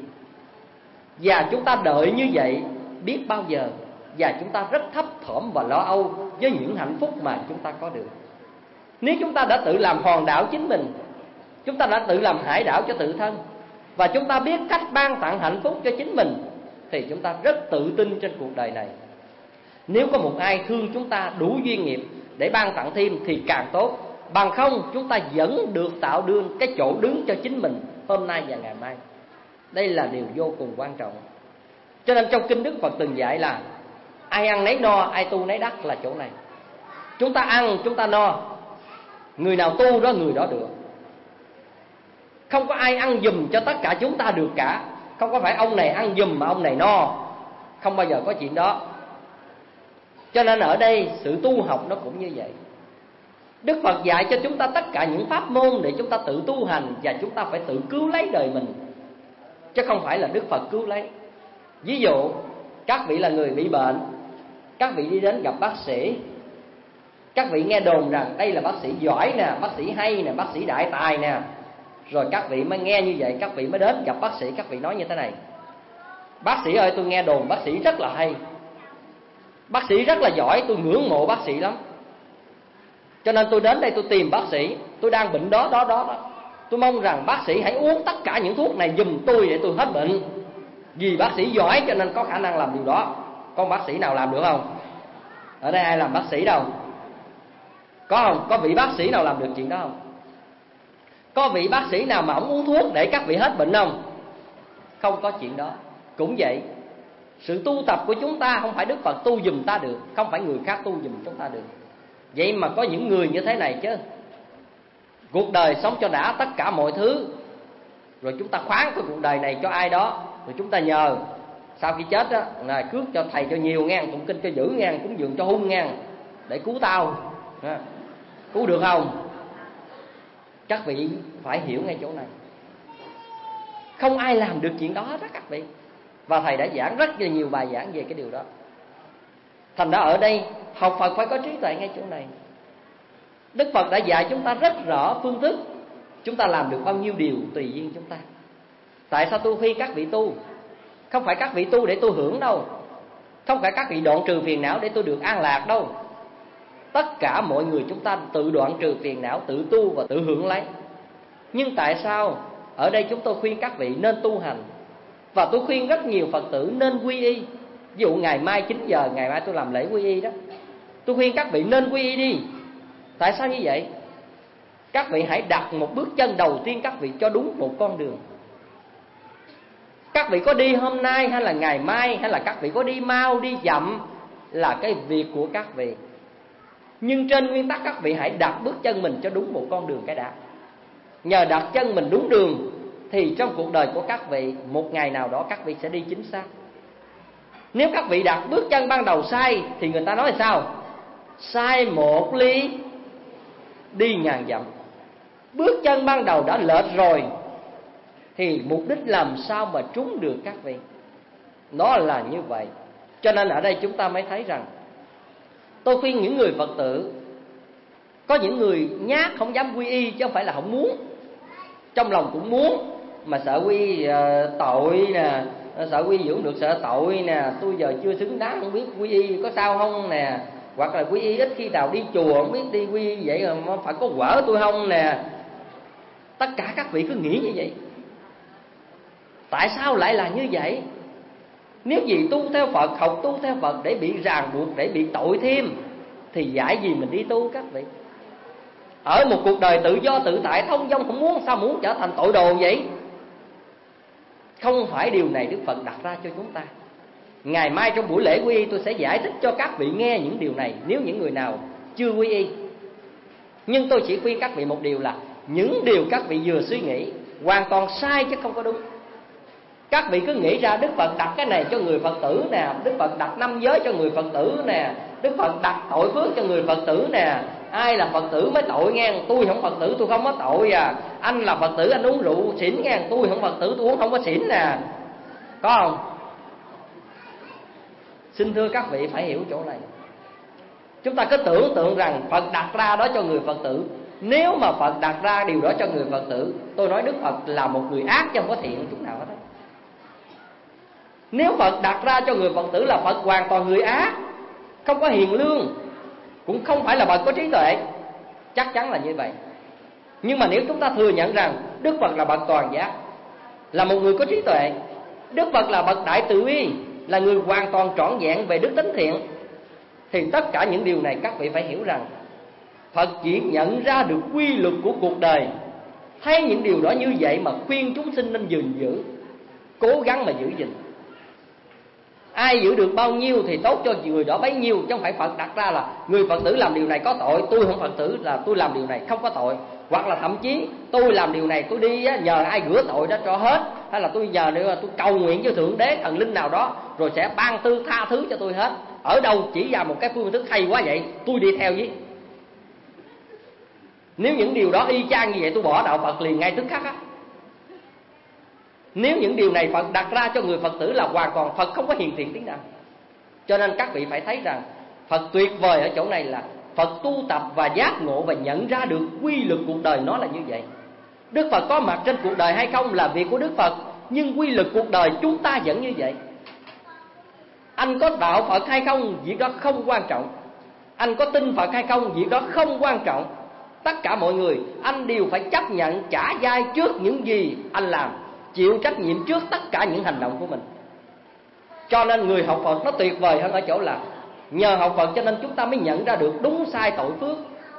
Và chúng ta đợi như vậy biết bao giờ, và chúng ta rất thấp thỏm và lo âu với những hạnh phúc mà chúng ta có được. Nếu chúng ta đã tự làm hòn đảo chính mình, chúng ta đã tự làm hải đảo cho tự thân, và chúng ta biết cách ban tặng hạnh phúc cho chính mình, thì chúng ta rất tự tin trên cuộc đời này. Nếu có một ai thương chúng ta đủ duyên nghiệp để ban tặng thêm thì càng tốt. Bằng không chúng ta vẫn được tạo đương cái chỗ đứng cho chính mình hôm nay và ngày mai. Đây là điều vô cùng quan trọng. Cho nên trong kinh Đức Phật từng dạy là ai ăn nấy no, ai tu nấy đắc là chỗ này. Chúng ta ăn, chúng ta no. Người nào tu đó, người đó được. Không có ai ăn giùm cho tất cả chúng ta được cả. Không có phải ông này ăn giùm mà ông này no. Không bao giờ có chuyện đó. Cho nên ở đây sự tu học nó cũng như vậy. Đức Phật dạy cho chúng ta tất cả những pháp môn để chúng ta tự tu hành, và chúng ta phải tự cứu lấy đời mình, chứ không phải là Đức Phật cứu lấy. Ví dụ các vị là người bị bệnh, các vị đi đến gặp bác sĩ, các vị nghe đồn rằng đây là bác sĩ giỏi nè, bác sĩ hay nè, bác sĩ đại tài nè. Rồi các vị mới nghe như vậy, các vị mới đến gặp bác sĩ, các vị nói như thế này: bác sĩ ơi, tôi nghe đồn bác sĩ rất là hay, bác sĩ rất là giỏi, tôi ngưỡng mộ bác sĩ lắm, cho nên tôi đến đây tôi tìm bác sĩ. Tôi đang bệnh đó đó đó đó, tôi mong rằng bác sĩ hãy uống tất cả những thuốc này giùm tôi để tôi hết bệnh. Vì bác sĩ giỏi cho nên có khả năng làm điều đó. Có bác sĩ nào làm được không? Ở đây ai làm bác sĩ đâu? Có không? Có vị bác sĩ nào làm được chuyện đó không? Có vị bác sĩ nào mà ông uống thuốc để các vị hết bệnh không? Không có chuyện đó. Cũng vậy, sự tu tập của chúng ta không phải Đức Phật tu giùm ta được, không phải người khác tu giùm chúng ta được. Vậy mà có những người như thế này chứ. Cuộc đời sống cho đã tất cả mọi thứ, rồi chúng ta khoán cái cuộc đời này cho ai đó, rồi chúng ta nhờ sau khi chết á, này cước cho thầy cho nhiều ngang, tụng kinh cho dữ ngang, cúng dường cho hung ngang, để cứu tao. Ha. Cứu được không? Các vị phải hiểu ngay chỗ này, không ai làm được chuyện đó đó các vị. Và thầy đã giảng rất là nhiều bài giảng về cái điều đó. Thành ra ở đây học Phật phải có trí tuệ ngay chỗ này. Đức Phật đã dạy chúng ta rất rõ phương thức, chúng ta làm được bao nhiêu điều tùy duyên chúng ta. Tại sao tôi khuyên các vị tu? Không phải các vị tu để tôi hưởng đâu, không phải các vị đoạn trừ phiền não để tôi được an lạc đâu. Tất cả mọi người chúng ta tự đoạn trừ phiền não, tự tu và tự hưởng lấy. Nhưng tại sao ở đây chúng tôi khuyên các vị nên tu hành? Và tôi khuyên rất nhiều Phật tử nên quy y. Ví dụ ngày mai chín giờ, ngày mai tôi làm lễ quy y đó, tôi khuyên các vị nên quy y đi. Tại sao như vậy? Các vị hãy đặt một bước chân đầu tiên các vị cho đúng một con đường. Các vị có đi hôm nay hay là ngày mai, hay là các vị có đi mau đi chậm, là cái việc của các vị. Nhưng trên nguyên tắc các vị hãy đặt bước chân mình cho đúng một con đường cái đã. Nhờ đặt chân mình đúng đường thì trong cuộc đời của các vị, một ngày nào đó các vị sẽ đi chính xác. Nếu các vị đặt bước chân ban đầu sai thì người ta nói là sao? Sai một ly đi ngàn dặm. Bước chân ban đầu đã lệch rồi thì mục đích làm sao mà trúng được các vị? Nó là như vậy. Cho nên ở đây chúng ta mới thấy rằng, tôi khuyên những người Phật tử, có những người nhát không dám quy y, chứ không phải là không muốn. Trong lòng cũng muốn, mà sợ quy uh, tội nè, sợ quy dưỡng được sợ tội nè, tôi giờ chưa xứng đáng không biết quy y có sao không nè, hoặc là quy y ít khi nào đi chùa, không biết đi quy y vậy mà phải có quở tôi không nè. Tất cả các vị cứ nghĩ như vậy. Tại sao lại là như vậy? Nếu gì tu theo Phật, học tu theo Phật để bị ràng buộc, để bị tội thêm, thì dạy gì mình đi tu các vị? Ở một cuộc đời tự do tự tại thông dong, không muốn sao muốn trở thành tội đồ vậy? Không phải điều này Đức Phật đặt ra cho chúng ta. Ngày mai trong buổi lễ quy y tôi sẽ giải thích cho các vị nghe những điều này, nếu những người nào chưa quy y. Nhưng tôi chỉ khuyên các vị một điều là những điều các vị vừa suy nghĩ hoàn toàn sai chứ không có đúng. Các vị cứ nghĩ ra Đức Phật đặt cái này cho người Phật tử nè, Đức Phật đặt năm giới cho người Phật tử nè, Đức Phật đặt tội phước cho người Phật tử nè. Ai là Phật tử mới tội nghe, tôi không Phật tử tôi không có tội à. Anh là Phật tử anh uống rượu xỉn nghe, tôi không Phật tử tôi uống không có xỉn nè. Có không? Xin thưa các vị phải hiểu chỗ này. Chúng ta cứ tưởng tượng rằng Phật đặt ra đó cho người Phật tử. Nếu mà Phật đặt ra điều đó cho người Phật tử, tôi nói Đức Phật là một người ác chứ không có thiện chút nào hết. Nếu Phật đặt ra cho người Phật tử là Phật hoàn toàn người ác, không có hiền lương, cũng không phải là Phật có trí tuệ, chắc chắn là như vậy. Nhưng mà nếu chúng ta thừa nhận rằng Đức Phật là bậc toàn giác, là một người có trí tuệ, Đức Phật là bậc đại từ bi, là người hoàn toàn trọn vẹn về đức tính thiện, thì tất cả những điều này các vị phải hiểu rằng Phật chỉ nhận ra được quy luật của cuộc đời, thấy những điều đó như vậy mà khuyên chúng sinh nên gìn giữ, cố gắng mà giữ gìn. Ai giữ được bao nhiêu thì tốt cho người đó bấy nhiêu, chứ không phải Phật đặt ra là người Phật tử làm điều này có tội, tôi không Phật tử là tôi làm điều này không có tội. Hoặc là thậm chí tôi làm điều này tôi đi nhờ ai rửa tội đó cho hết, hay là tôi nhờ nữa tôi cầu nguyện với Thượng Đế thần linh nào đó rồi sẽ ban tư tha thứ cho tôi hết. Ở đâu chỉ ra một cái phương thức hay quá vậy, tôi đi theo với. Nếu những điều đó y chang như vậy tôi bỏ đạo Phật liền ngay tức khắc á. Nếu những điều này Phật đặt ra cho người Phật tử là hoàn toàn Phật không có hiền thiện tiếng nào. Cho nên các vị phải thấy rằng Phật tuyệt vời ở chỗ này là Phật tu tập và giác ngộ và nhận ra được quy luật cuộc đời nó là như vậy. Đức Phật có mặt trên cuộc đời hay không là việc của Đức Phật, nhưng quy luật cuộc đời chúng ta vẫn như vậy. Anh có đạo Phật hay không, việc đó không quan trọng. Anh có tin Phật hay không, việc đó không quan trọng. Tất cả mọi người anh đều phải chấp nhận trả vai trước những gì anh làm, chịu trách nhiệm trước tất cả những hành động của mình. Cho nên người học Phật nó tuyệt vời hơn ở chỗ là nhờ học Phật cho nên chúng ta mới nhận ra được đúng sai tội phước.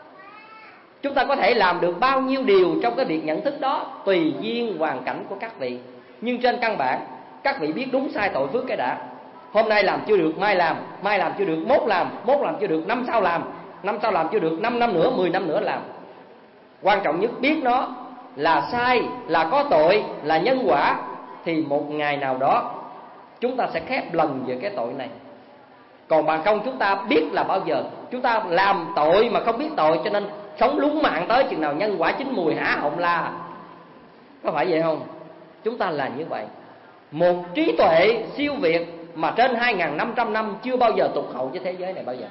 Chúng ta có thể làm được bao nhiêu điều trong cái việc nhận thức đó, tùy duyên hoàn cảnh của các vị. Nhưng trên căn bản các vị biết đúng sai tội phước cái đã. Hôm nay làm chưa được mai làm, mai làm chưa được mốt làm, mốt làm chưa được năm sau làm, năm sau làm chưa được năm năm nữa, mười năm nữa làm. Quan trọng nhất biết nó là sai, là có tội, là nhân quả, thì một ngày nào đó chúng ta sẽ khép lần về cái tội này. Còn bằng không chúng ta biết là bao giờ chúng ta làm tội mà không biết tội, cho nên sống lúng mạng tới chừng nào nhân quả chín mùi hả họng la. Có phải vậy không? Chúng ta là như vậy. Một trí tuệ siêu việt mà trên hai nghìn năm trăm năm chưa bao giờ tụt hậu với thế giới này bao giờ.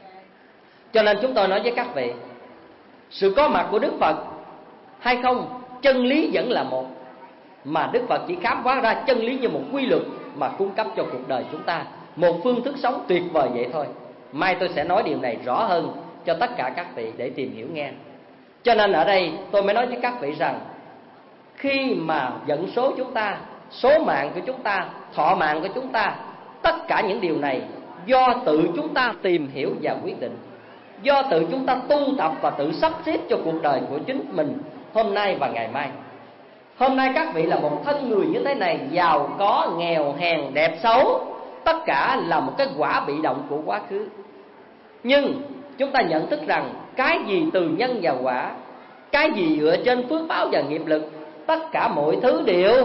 Cho nên chúng tôi nói với các vị, sự có mặt của Đức Phật hay không, chân lý vẫn là một. Mà Đức Phật chỉ khám phá ra chân lý như một quy luật mà cung cấp cho cuộc đời chúng ta một phương thức sống tuyệt vời vậy thôi. Mai tôi sẽ nói điều này rõ hơn cho tất cả các vị để tìm hiểu nghe. Cho nên ở đây tôi mới nói với các vị rằng khi mà dẫn số chúng ta, số mạng của chúng ta, thọ mạng của chúng ta, tất cả những điều này do tự chúng ta tìm hiểu và quyết định, do tự chúng ta tu tập và tự sắp xếp cho cuộc đời của chính mình hôm nay và ngày mai. Hôm nay các vị là một thân người như thế này, giàu có, nghèo, hèn, đẹp, xấu, tất cả là một cái quả bị động của quá khứ. Nhưng chúng ta nhận thức rằng cái gì từ nhân và quả, cái gì dựa trên phước báo và nghiệp lực, tất cả mọi thứ đều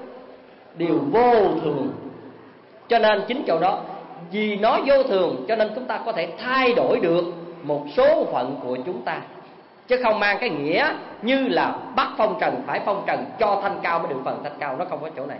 đều vô thường. Cho nên chính chỗ đó, vì nó vô thường cho nên chúng ta có thể thay đổi được một số phận của chúng ta, chứ không mang cái nghĩa như là bắt phong trần phải phong trần, cho thanh cao mới được phần thanh cao. Nó không có chỗ này.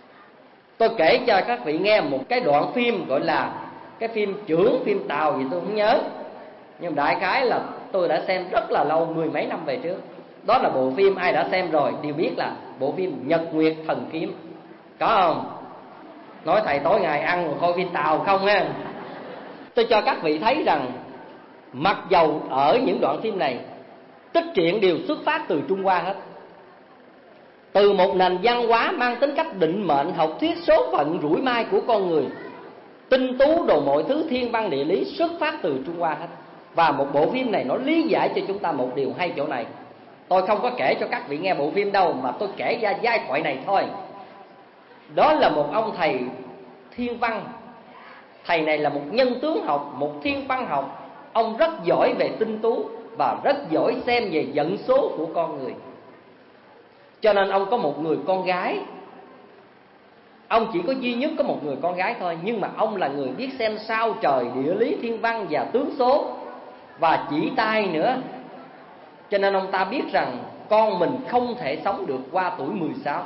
Tôi kể cho các vị nghe một cái đoạn phim gọi là cái phim Trưởng, phim Tàu gì tôi không nhớ, nhưng đại khái là tôi đã xem rất là lâu, mười mấy năm về trước. Đó là bộ phim ai đã xem rồi đều biết là bộ phim Nhật Nguyệt Thần Kiếm. Có không? Nói thầy tối ngày ăn rồi coi phim Tàu không ha. Tôi cho các vị thấy rằng mặc dầu ở những đoạn phim này tích truyện đều xuất phát từ Trung Hoa hết, từ một nền văn hóa mang tính cách định mệnh, học thuyết số phận rủi mai của con người, tinh tú đồ mọi thứ thiên văn địa lý xuất phát từ Trung Hoa hết. Và một bộ phim này nó lý giải cho chúng ta một điều hay chỗ này. Tôi không có kể cho các vị nghe bộ phim đâu, mà tôi kể ra giai thoại này thôi. Đó là một ông thầy thiên văn. Thầy này là một nhân tướng học, một thiên văn học. Ông rất giỏi về tinh tú và rất giỏi xem về vận số của con người. Cho nên ông có một người con gái. Ông chỉ có duy nhất có một người con gái thôi, nhưng mà ông là người biết xem sao trời, địa lý, thiên văn và tướng số, và chỉ tay nữa. Cho nên ông ta biết rằng con mình không thể sống được qua tuổi mười sáu.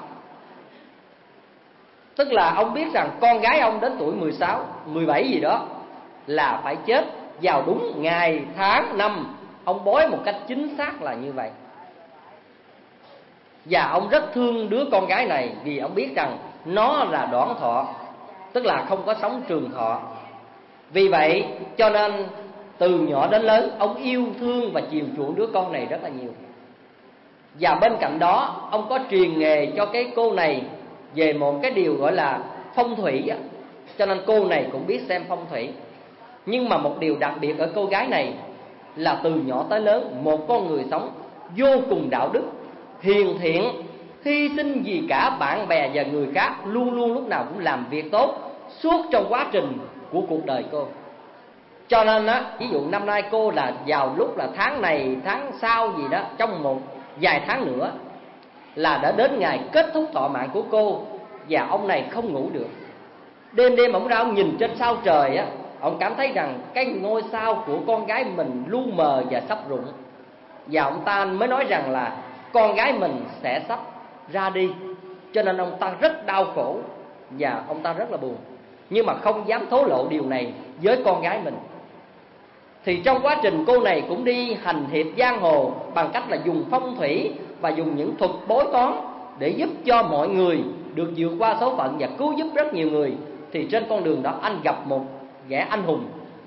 Tức là ông biết rằng con gái ông đến tuổi mười sáu, mười bảy gì đó là phải chết vào đúng ngày, tháng, năm. Ông bói một cách chính xác là như vậy. Và ông rất thương đứa con gái này, vì ông biết rằng nó là đoản thọ, tức là không có sống trường thọ. Vì vậy cho nên từ nhỏ đến lớn ông yêu thương và chiều chuộng đứa con này rất là nhiều. Và bên cạnh đó ông có truyền nghề cho cái cô này về một cái điều gọi là phong thủy. Cho nên cô này cũng biết xem phong thủy. Nhưng mà một điều đặc biệt ở cô gái này là từ nhỏ tới lớn một con người sống vô cùng đạo đức, hiền thiện, hy sinh vì cả bạn bè và người khác, luôn luôn lúc nào cũng làm việc tốt suốt trong quá trình của cuộc đời cô. Cho nên á, ví dụ năm nay cô là vào lúc là tháng này, tháng sau gì đó, trong một vài tháng nữa là đã đến ngày kết thúc thọ mạng của cô. Và ông này không ngủ được. Đêm đêm ông ra ông nhìn trên sao trời á, ông cảm thấy rằng cái ngôi sao của con gái mình lu mờ và sắp rụng. Và ông ta mới nói rằng là con gái mình sẽ sắp ra đi. Cho nên ông ta rất đau khổ và ông ta rất là buồn, nhưng mà không dám thổ lộ điều này với con gái mình. Thì trong quá trình cô này cũng đi hành hiệp giang hồ bằng cách là dùng phong thủy và dùng những thuật bói toán để giúp cho mọi người được vượt qua số phận và cứu giúp rất nhiều người. Thì trên con đường đó anh gặp một gã anh hùng,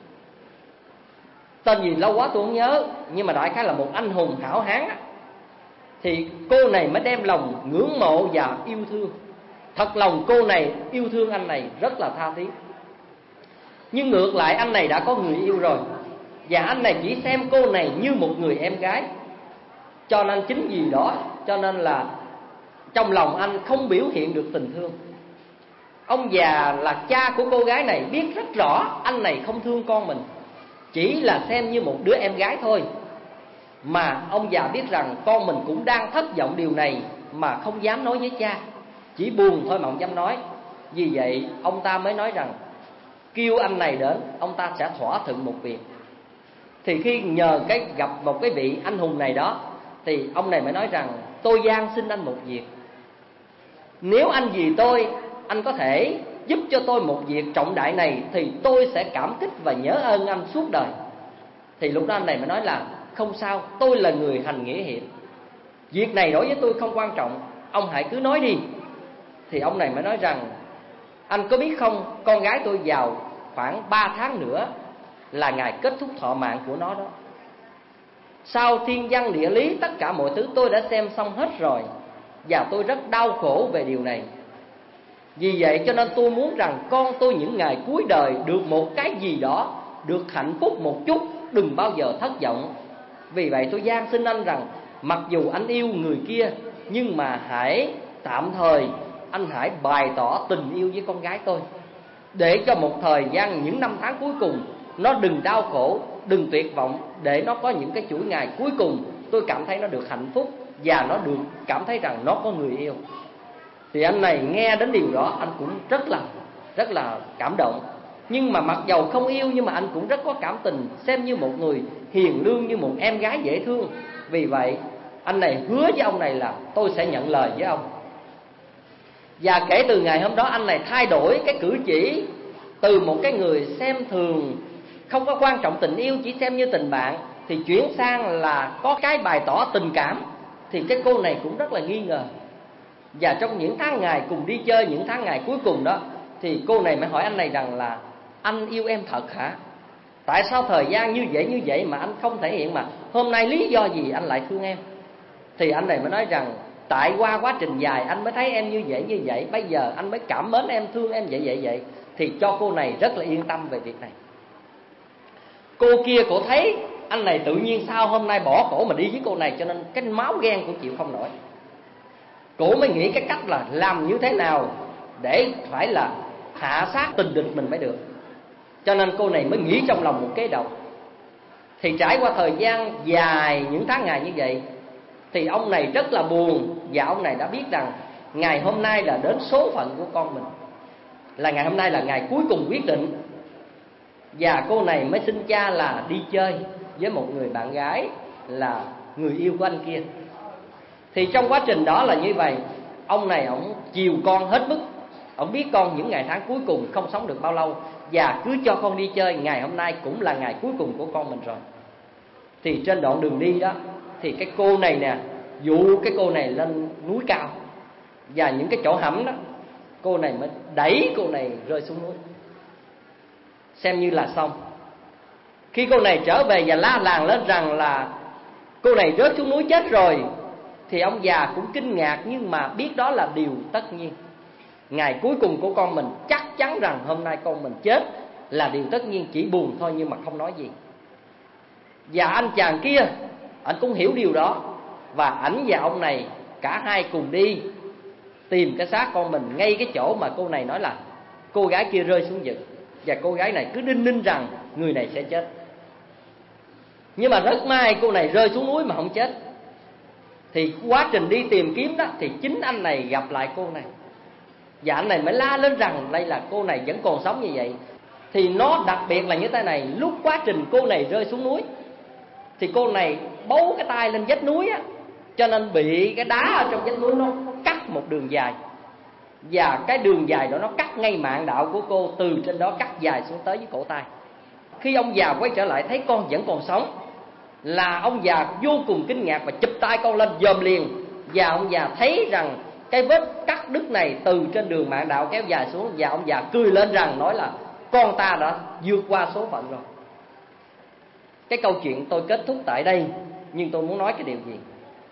tên gì lâu quá tôi không nhớ, nhưng mà đại khái là một anh hùng hảo hán. Thì cô này mới đem lòng ngưỡng mộ và yêu thương. Thật lòng cô này yêu thương anh này rất là tha thiết. Nhưng ngược lại anh này đã có người yêu rồi, và anh này chỉ xem cô này như một người em gái. Cho nên chính vì đó cho nên là trong lòng anh không biểu hiện được tình thương. Ông già là cha của cô gái này biết rất rõ anh này không thương con mình, chỉ là xem như một đứa em gái thôi. Mà ông già biết rằng con mình cũng đang thất vọng điều này mà không dám nói với cha, chỉ buồn thôi mà không dám nói. Vì vậy ông ta mới nói rằng kêu anh này đến, ông ta sẽ thỏa thuận một việc. Thì khi nhờ cái gặp một cái vị anh hùng này đó, thì ông này mới nói rằng tôi van xin anh một việc. Nếu anh vì tôi, anh có thể giúp cho tôi một việc trọng đại này, thì tôi sẽ cảm kích và nhớ ơn anh suốt đời. Thì lúc đó anh này mới nói là không sao, tôi là người hành nghĩa hiệp, việc này đối với tôi không quan trọng, ông hãy cứ nói đi. Thì ông này mới nói rằng anh có biết không, con gái tôi vào khoảng ba tháng nữa là ngày kết thúc thọ mạng của nó đó. Sau thiên văn địa lý tất cả mọi thứ tôi đã xem xong hết rồi, và tôi rất đau khổ về điều này. Vì vậy cho nên tôi muốn rằng con tôi những ngày cuối đời được một cái gì đó, được hạnh phúc một chút, đừng bao giờ thất vọng. Vì vậy tôi van xin anh rằng mặc dù anh yêu người kia, nhưng mà hãy tạm thời anh hãy bày tỏ tình yêu với con gái tôi, để cho một thời gian những năm tháng cuối cùng nó đừng đau khổ, đừng tuyệt vọng, để nó có những cái chuỗi ngày cuối cùng tôi cảm thấy nó được hạnh phúc và nó được cảm thấy rằng nó có người yêu. Thì anh này nghe đến điều đó anh cũng rất là rất là cảm động. Nhưng mà mặc dầu không yêu nhưng mà anh cũng rất có cảm tình, xem như một người hiền lương, như một em gái dễ thương. Vì vậy anh này hứa với ông này là tôi sẽ nhận lời với ông. Và kể từ ngày hôm đó anh này thay đổi cái cử chỉ, từ một cái người xem thường, không có quan trọng tình yêu, chỉ xem như tình bạn, thì chuyển sang là có cái bày tỏ tình cảm. Thì cái cô này cũng rất là nghi ngờ. Và trong những tháng ngày cùng đi chơi, những tháng ngày cuối cùng đó, thì cô này mới hỏi anh này rằng là anh yêu em thật hả? Tại sao thời gian như vậy như vậy mà anh không thể hiện, mà hôm nay lý do gì anh lại thương em? Thì anh này mới nói rằng tại qua quá trình dài anh mới thấy em như vậy như vậy, bây giờ anh mới cảm mến em, thương em vậy vậy vậy. Thì cho cô này rất là yên tâm về việc này. Cô kia cổ thấy anh này tự nhiên sao hôm nay bỏ cổ mà đi với cô này, cho nên cái máu ghen cũng chịu không nổi. Cổ mới nghĩ cái cách là làm như thế nào để phải là hạ sát tình địch mình mới được. Cho nên cô này mới nghĩ trong lòng một kế độc. Thì trải qua thời gian dài, những tháng ngày như vậy, thì ông này rất là buồn. Và ông này đã biết rằng ngày hôm nay là đến số phận của con mình, là ngày hôm nay là ngày cuối cùng quyết định. Và cô này mới xin cha là đi chơi với một người bạn gái là người yêu của anh kia. Thì trong quá trình đó là như vậy, ông này ông chiều con hết mức. Ông biết con những ngày tháng cuối cùng không sống được bao lâu, và cứ cho con đi chơi, ngày hôm nay cũng là ngày cuối cùng của con mình rồi. Thì trên đoạn đường đi đó, thì cái cô này nè dụ cái cô này lên núi cao, và những cái chỗ hẩm đó cô này mới đẩy cô này rơi xuống núi, xem như là xong. Khi cô này trở về và la làng lên rằng là cô này rớt xuống núi chết rồi, thì ông già cũng kinh ngạc, nhưng mà biết đó là điều tất nhiên. Ngày cuối cùng của con mình, chắc chắn rằng hôm nay con mình chết là điều tất nhiên, chỉ buồn thôi nhưng mà không nói gì. Và anh chàng kia, anh cũng hiểu điều đó, và ảnh và ông này cả hai cùng đi tìm cái xác con mình ngay cái chỗ mà cô này nói là cô gái kia rơi xuống vực. Và cô gái này cứ đinh ninh rằng người này sẽ chết. Nhưng mà rất may cô này rơi xuống núi mà không chết. Thì quá trình đi tìm kiếm đó, thì chính anh này gặp lại cô này, và anh này mới la lên rằng đây là cô này vẫn còn sống như vậy. Thì nó đặc biệt là như thế này, lúc quá trình cô này rơi xuống núi thì cô này bấu cái tay lên vách núi á, cho nên bị cái đá ở trong vách núi nó cắt một đường dài. Và cái đường dài đó nó cắt ngay mạng đạo của cô, từ trên đó cắt dài xuống tới với cổ tay. Khi ông già quay trở lại thấy con vẫn còn sống, là ông già vô cùng kinh ngạc và chụp tay con lên dòm liền. Và ông già thấy rằng cái vết cắt đứt này từ trên đường mạng đạo kéo dài xuống, và ông già cười lên rằng nói là con ta đã vượt qua số phận rồi. Cái câu chuyện tôi kết thúc tại đây, nhưng tôi muốn nói cái điều gì?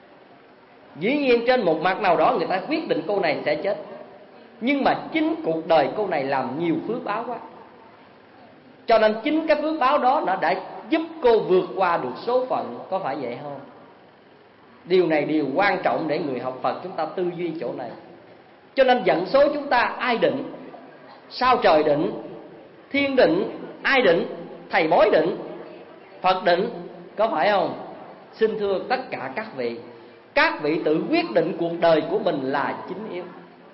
Dĩ nhiên trên một mặt nào đó người ta quyết định cô này sẽ chết, nhưng mà chính cuộc đời cô này làm nhiều phước báo quá, cho nên chính cái phước báo đó nó đã giúp cô vượt qua được số phận. Có phải vậy không? Điều này điều quan trọng để người học Phật chúng ta tư duy chỗ này. Cho nên vận số chúng ta ai định? Sao trời định? Thiên định? Ai định? Thầy bói định? Phật định? Có phải không? Xin thưa tất cả các vị, các vị tự quyết định cuộc đời của mình là chính yếu.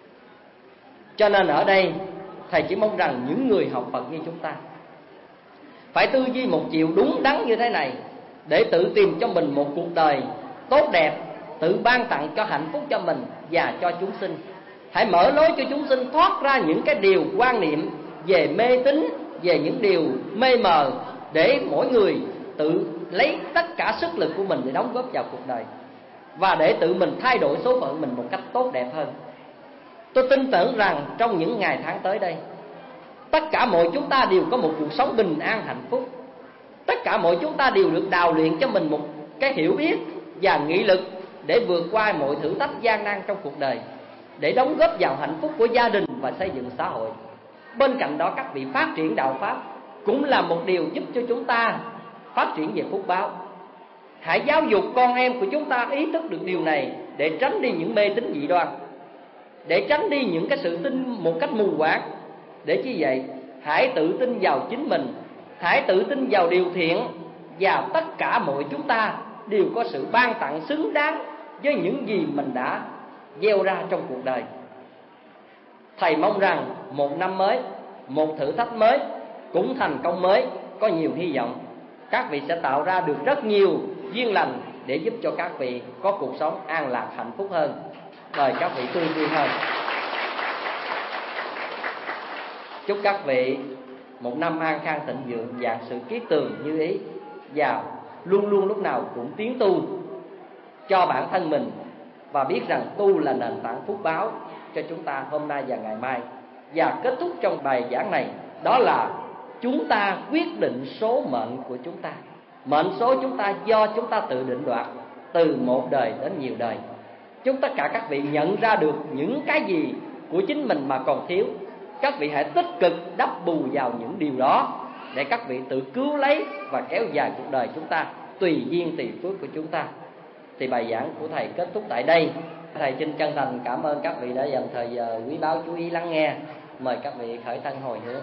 Cho nên ở đây thầy chỉ mong rằng những người học Phật như chúng ta phải tư duy một chiều đúng đắn như thế này, để tự tìm cho mình một cuộc đời tốt đẹp, tự ban tặng cho hạnh phúc cho mình và cho chúng sinh. Hãy mở lối cho chúng sinh thoát ra những cái điều quan niệm về mê tín, về những điều mê mờ, để mỗi người tự lấy tất cả sức lực của mình để đóng góp vào cuộc đời, và để tự mình thay đổi số phận mình một cách tốt đẹp hơn. Tôi tin tưởng rằng trong những ngày tháng tới đây, tất cả mọi chúng ta đều có một cuộc sống bình an hạnh phúc. Tất cả mọi chúng ta đều được đào luyện cho mình một cái hiểu biết và nghị lực để vượt qua mọi thử thách gian nan trong cuộc đời, để đóng góp vào hạnh phúc của gia đình và xây dựng xã hội. Bên cạnh đó, các vị phát triển đạo pháp cũng là một điều giúp cho chúng ta phát triển về phúc báo. Hãy giáo dục con em của chúng ta ý thức được điều này, để tránh đi những mê tín dị đoan, để tránh đi những cái sự tin một cách mù quáng. Để chi vậy? Hãy tự tin vào chính mình, hãy tự tin vào điều thiện, và tất cả mọi chúng ta đều có sự ban tặng xứng đáng với những gì mình đã gieo ra trong cuộc đời. Thầy mong rằng một năm mới, một thử thách mới, cũng thành công mới, có nhiều hy vọng. Các vị sẽ tạo ra được rất nhiều duyên lành để giúp cho các vị có cuộc sống an lạc hạnh phúc hơn, đời các vị tươi vui hơn. Chúc các vị một năm an khang thịnh vượng, vạn sự kiết tường như ý, và luôn luôn lúc nào cũng tiến tu cho bản thân mình, và biết rằng tu là nền tảng phúc báo cho chúng ta hôm nay và ngày mai. Và kết thúc trong bài giảng này đó là chúng ta quyết định số mệnh của chúng ta. Mệnh số chúng ta do chúng ta tự định đoạt, từ một đời đến nhiều đời. Chúc tất cả các vị nhận ra được những cái gì của chính mình mà còn thiếu. Các vị hãy tích cực đắp bù vào những điều đó, để các vị tự cứu lấy và kéo dài cuộc đời chúng ta, tùy duyên tùy phước của chúng ta. Thì bài giảng của thầy kết thúc tại đây. Thầy xin chân thành cảm ơn các vị đã dành thời giờ quý báu chú ý lắng nghe. Mời các vị khởi thân hồi hướng.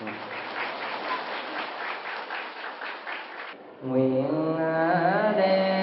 Nguyện đem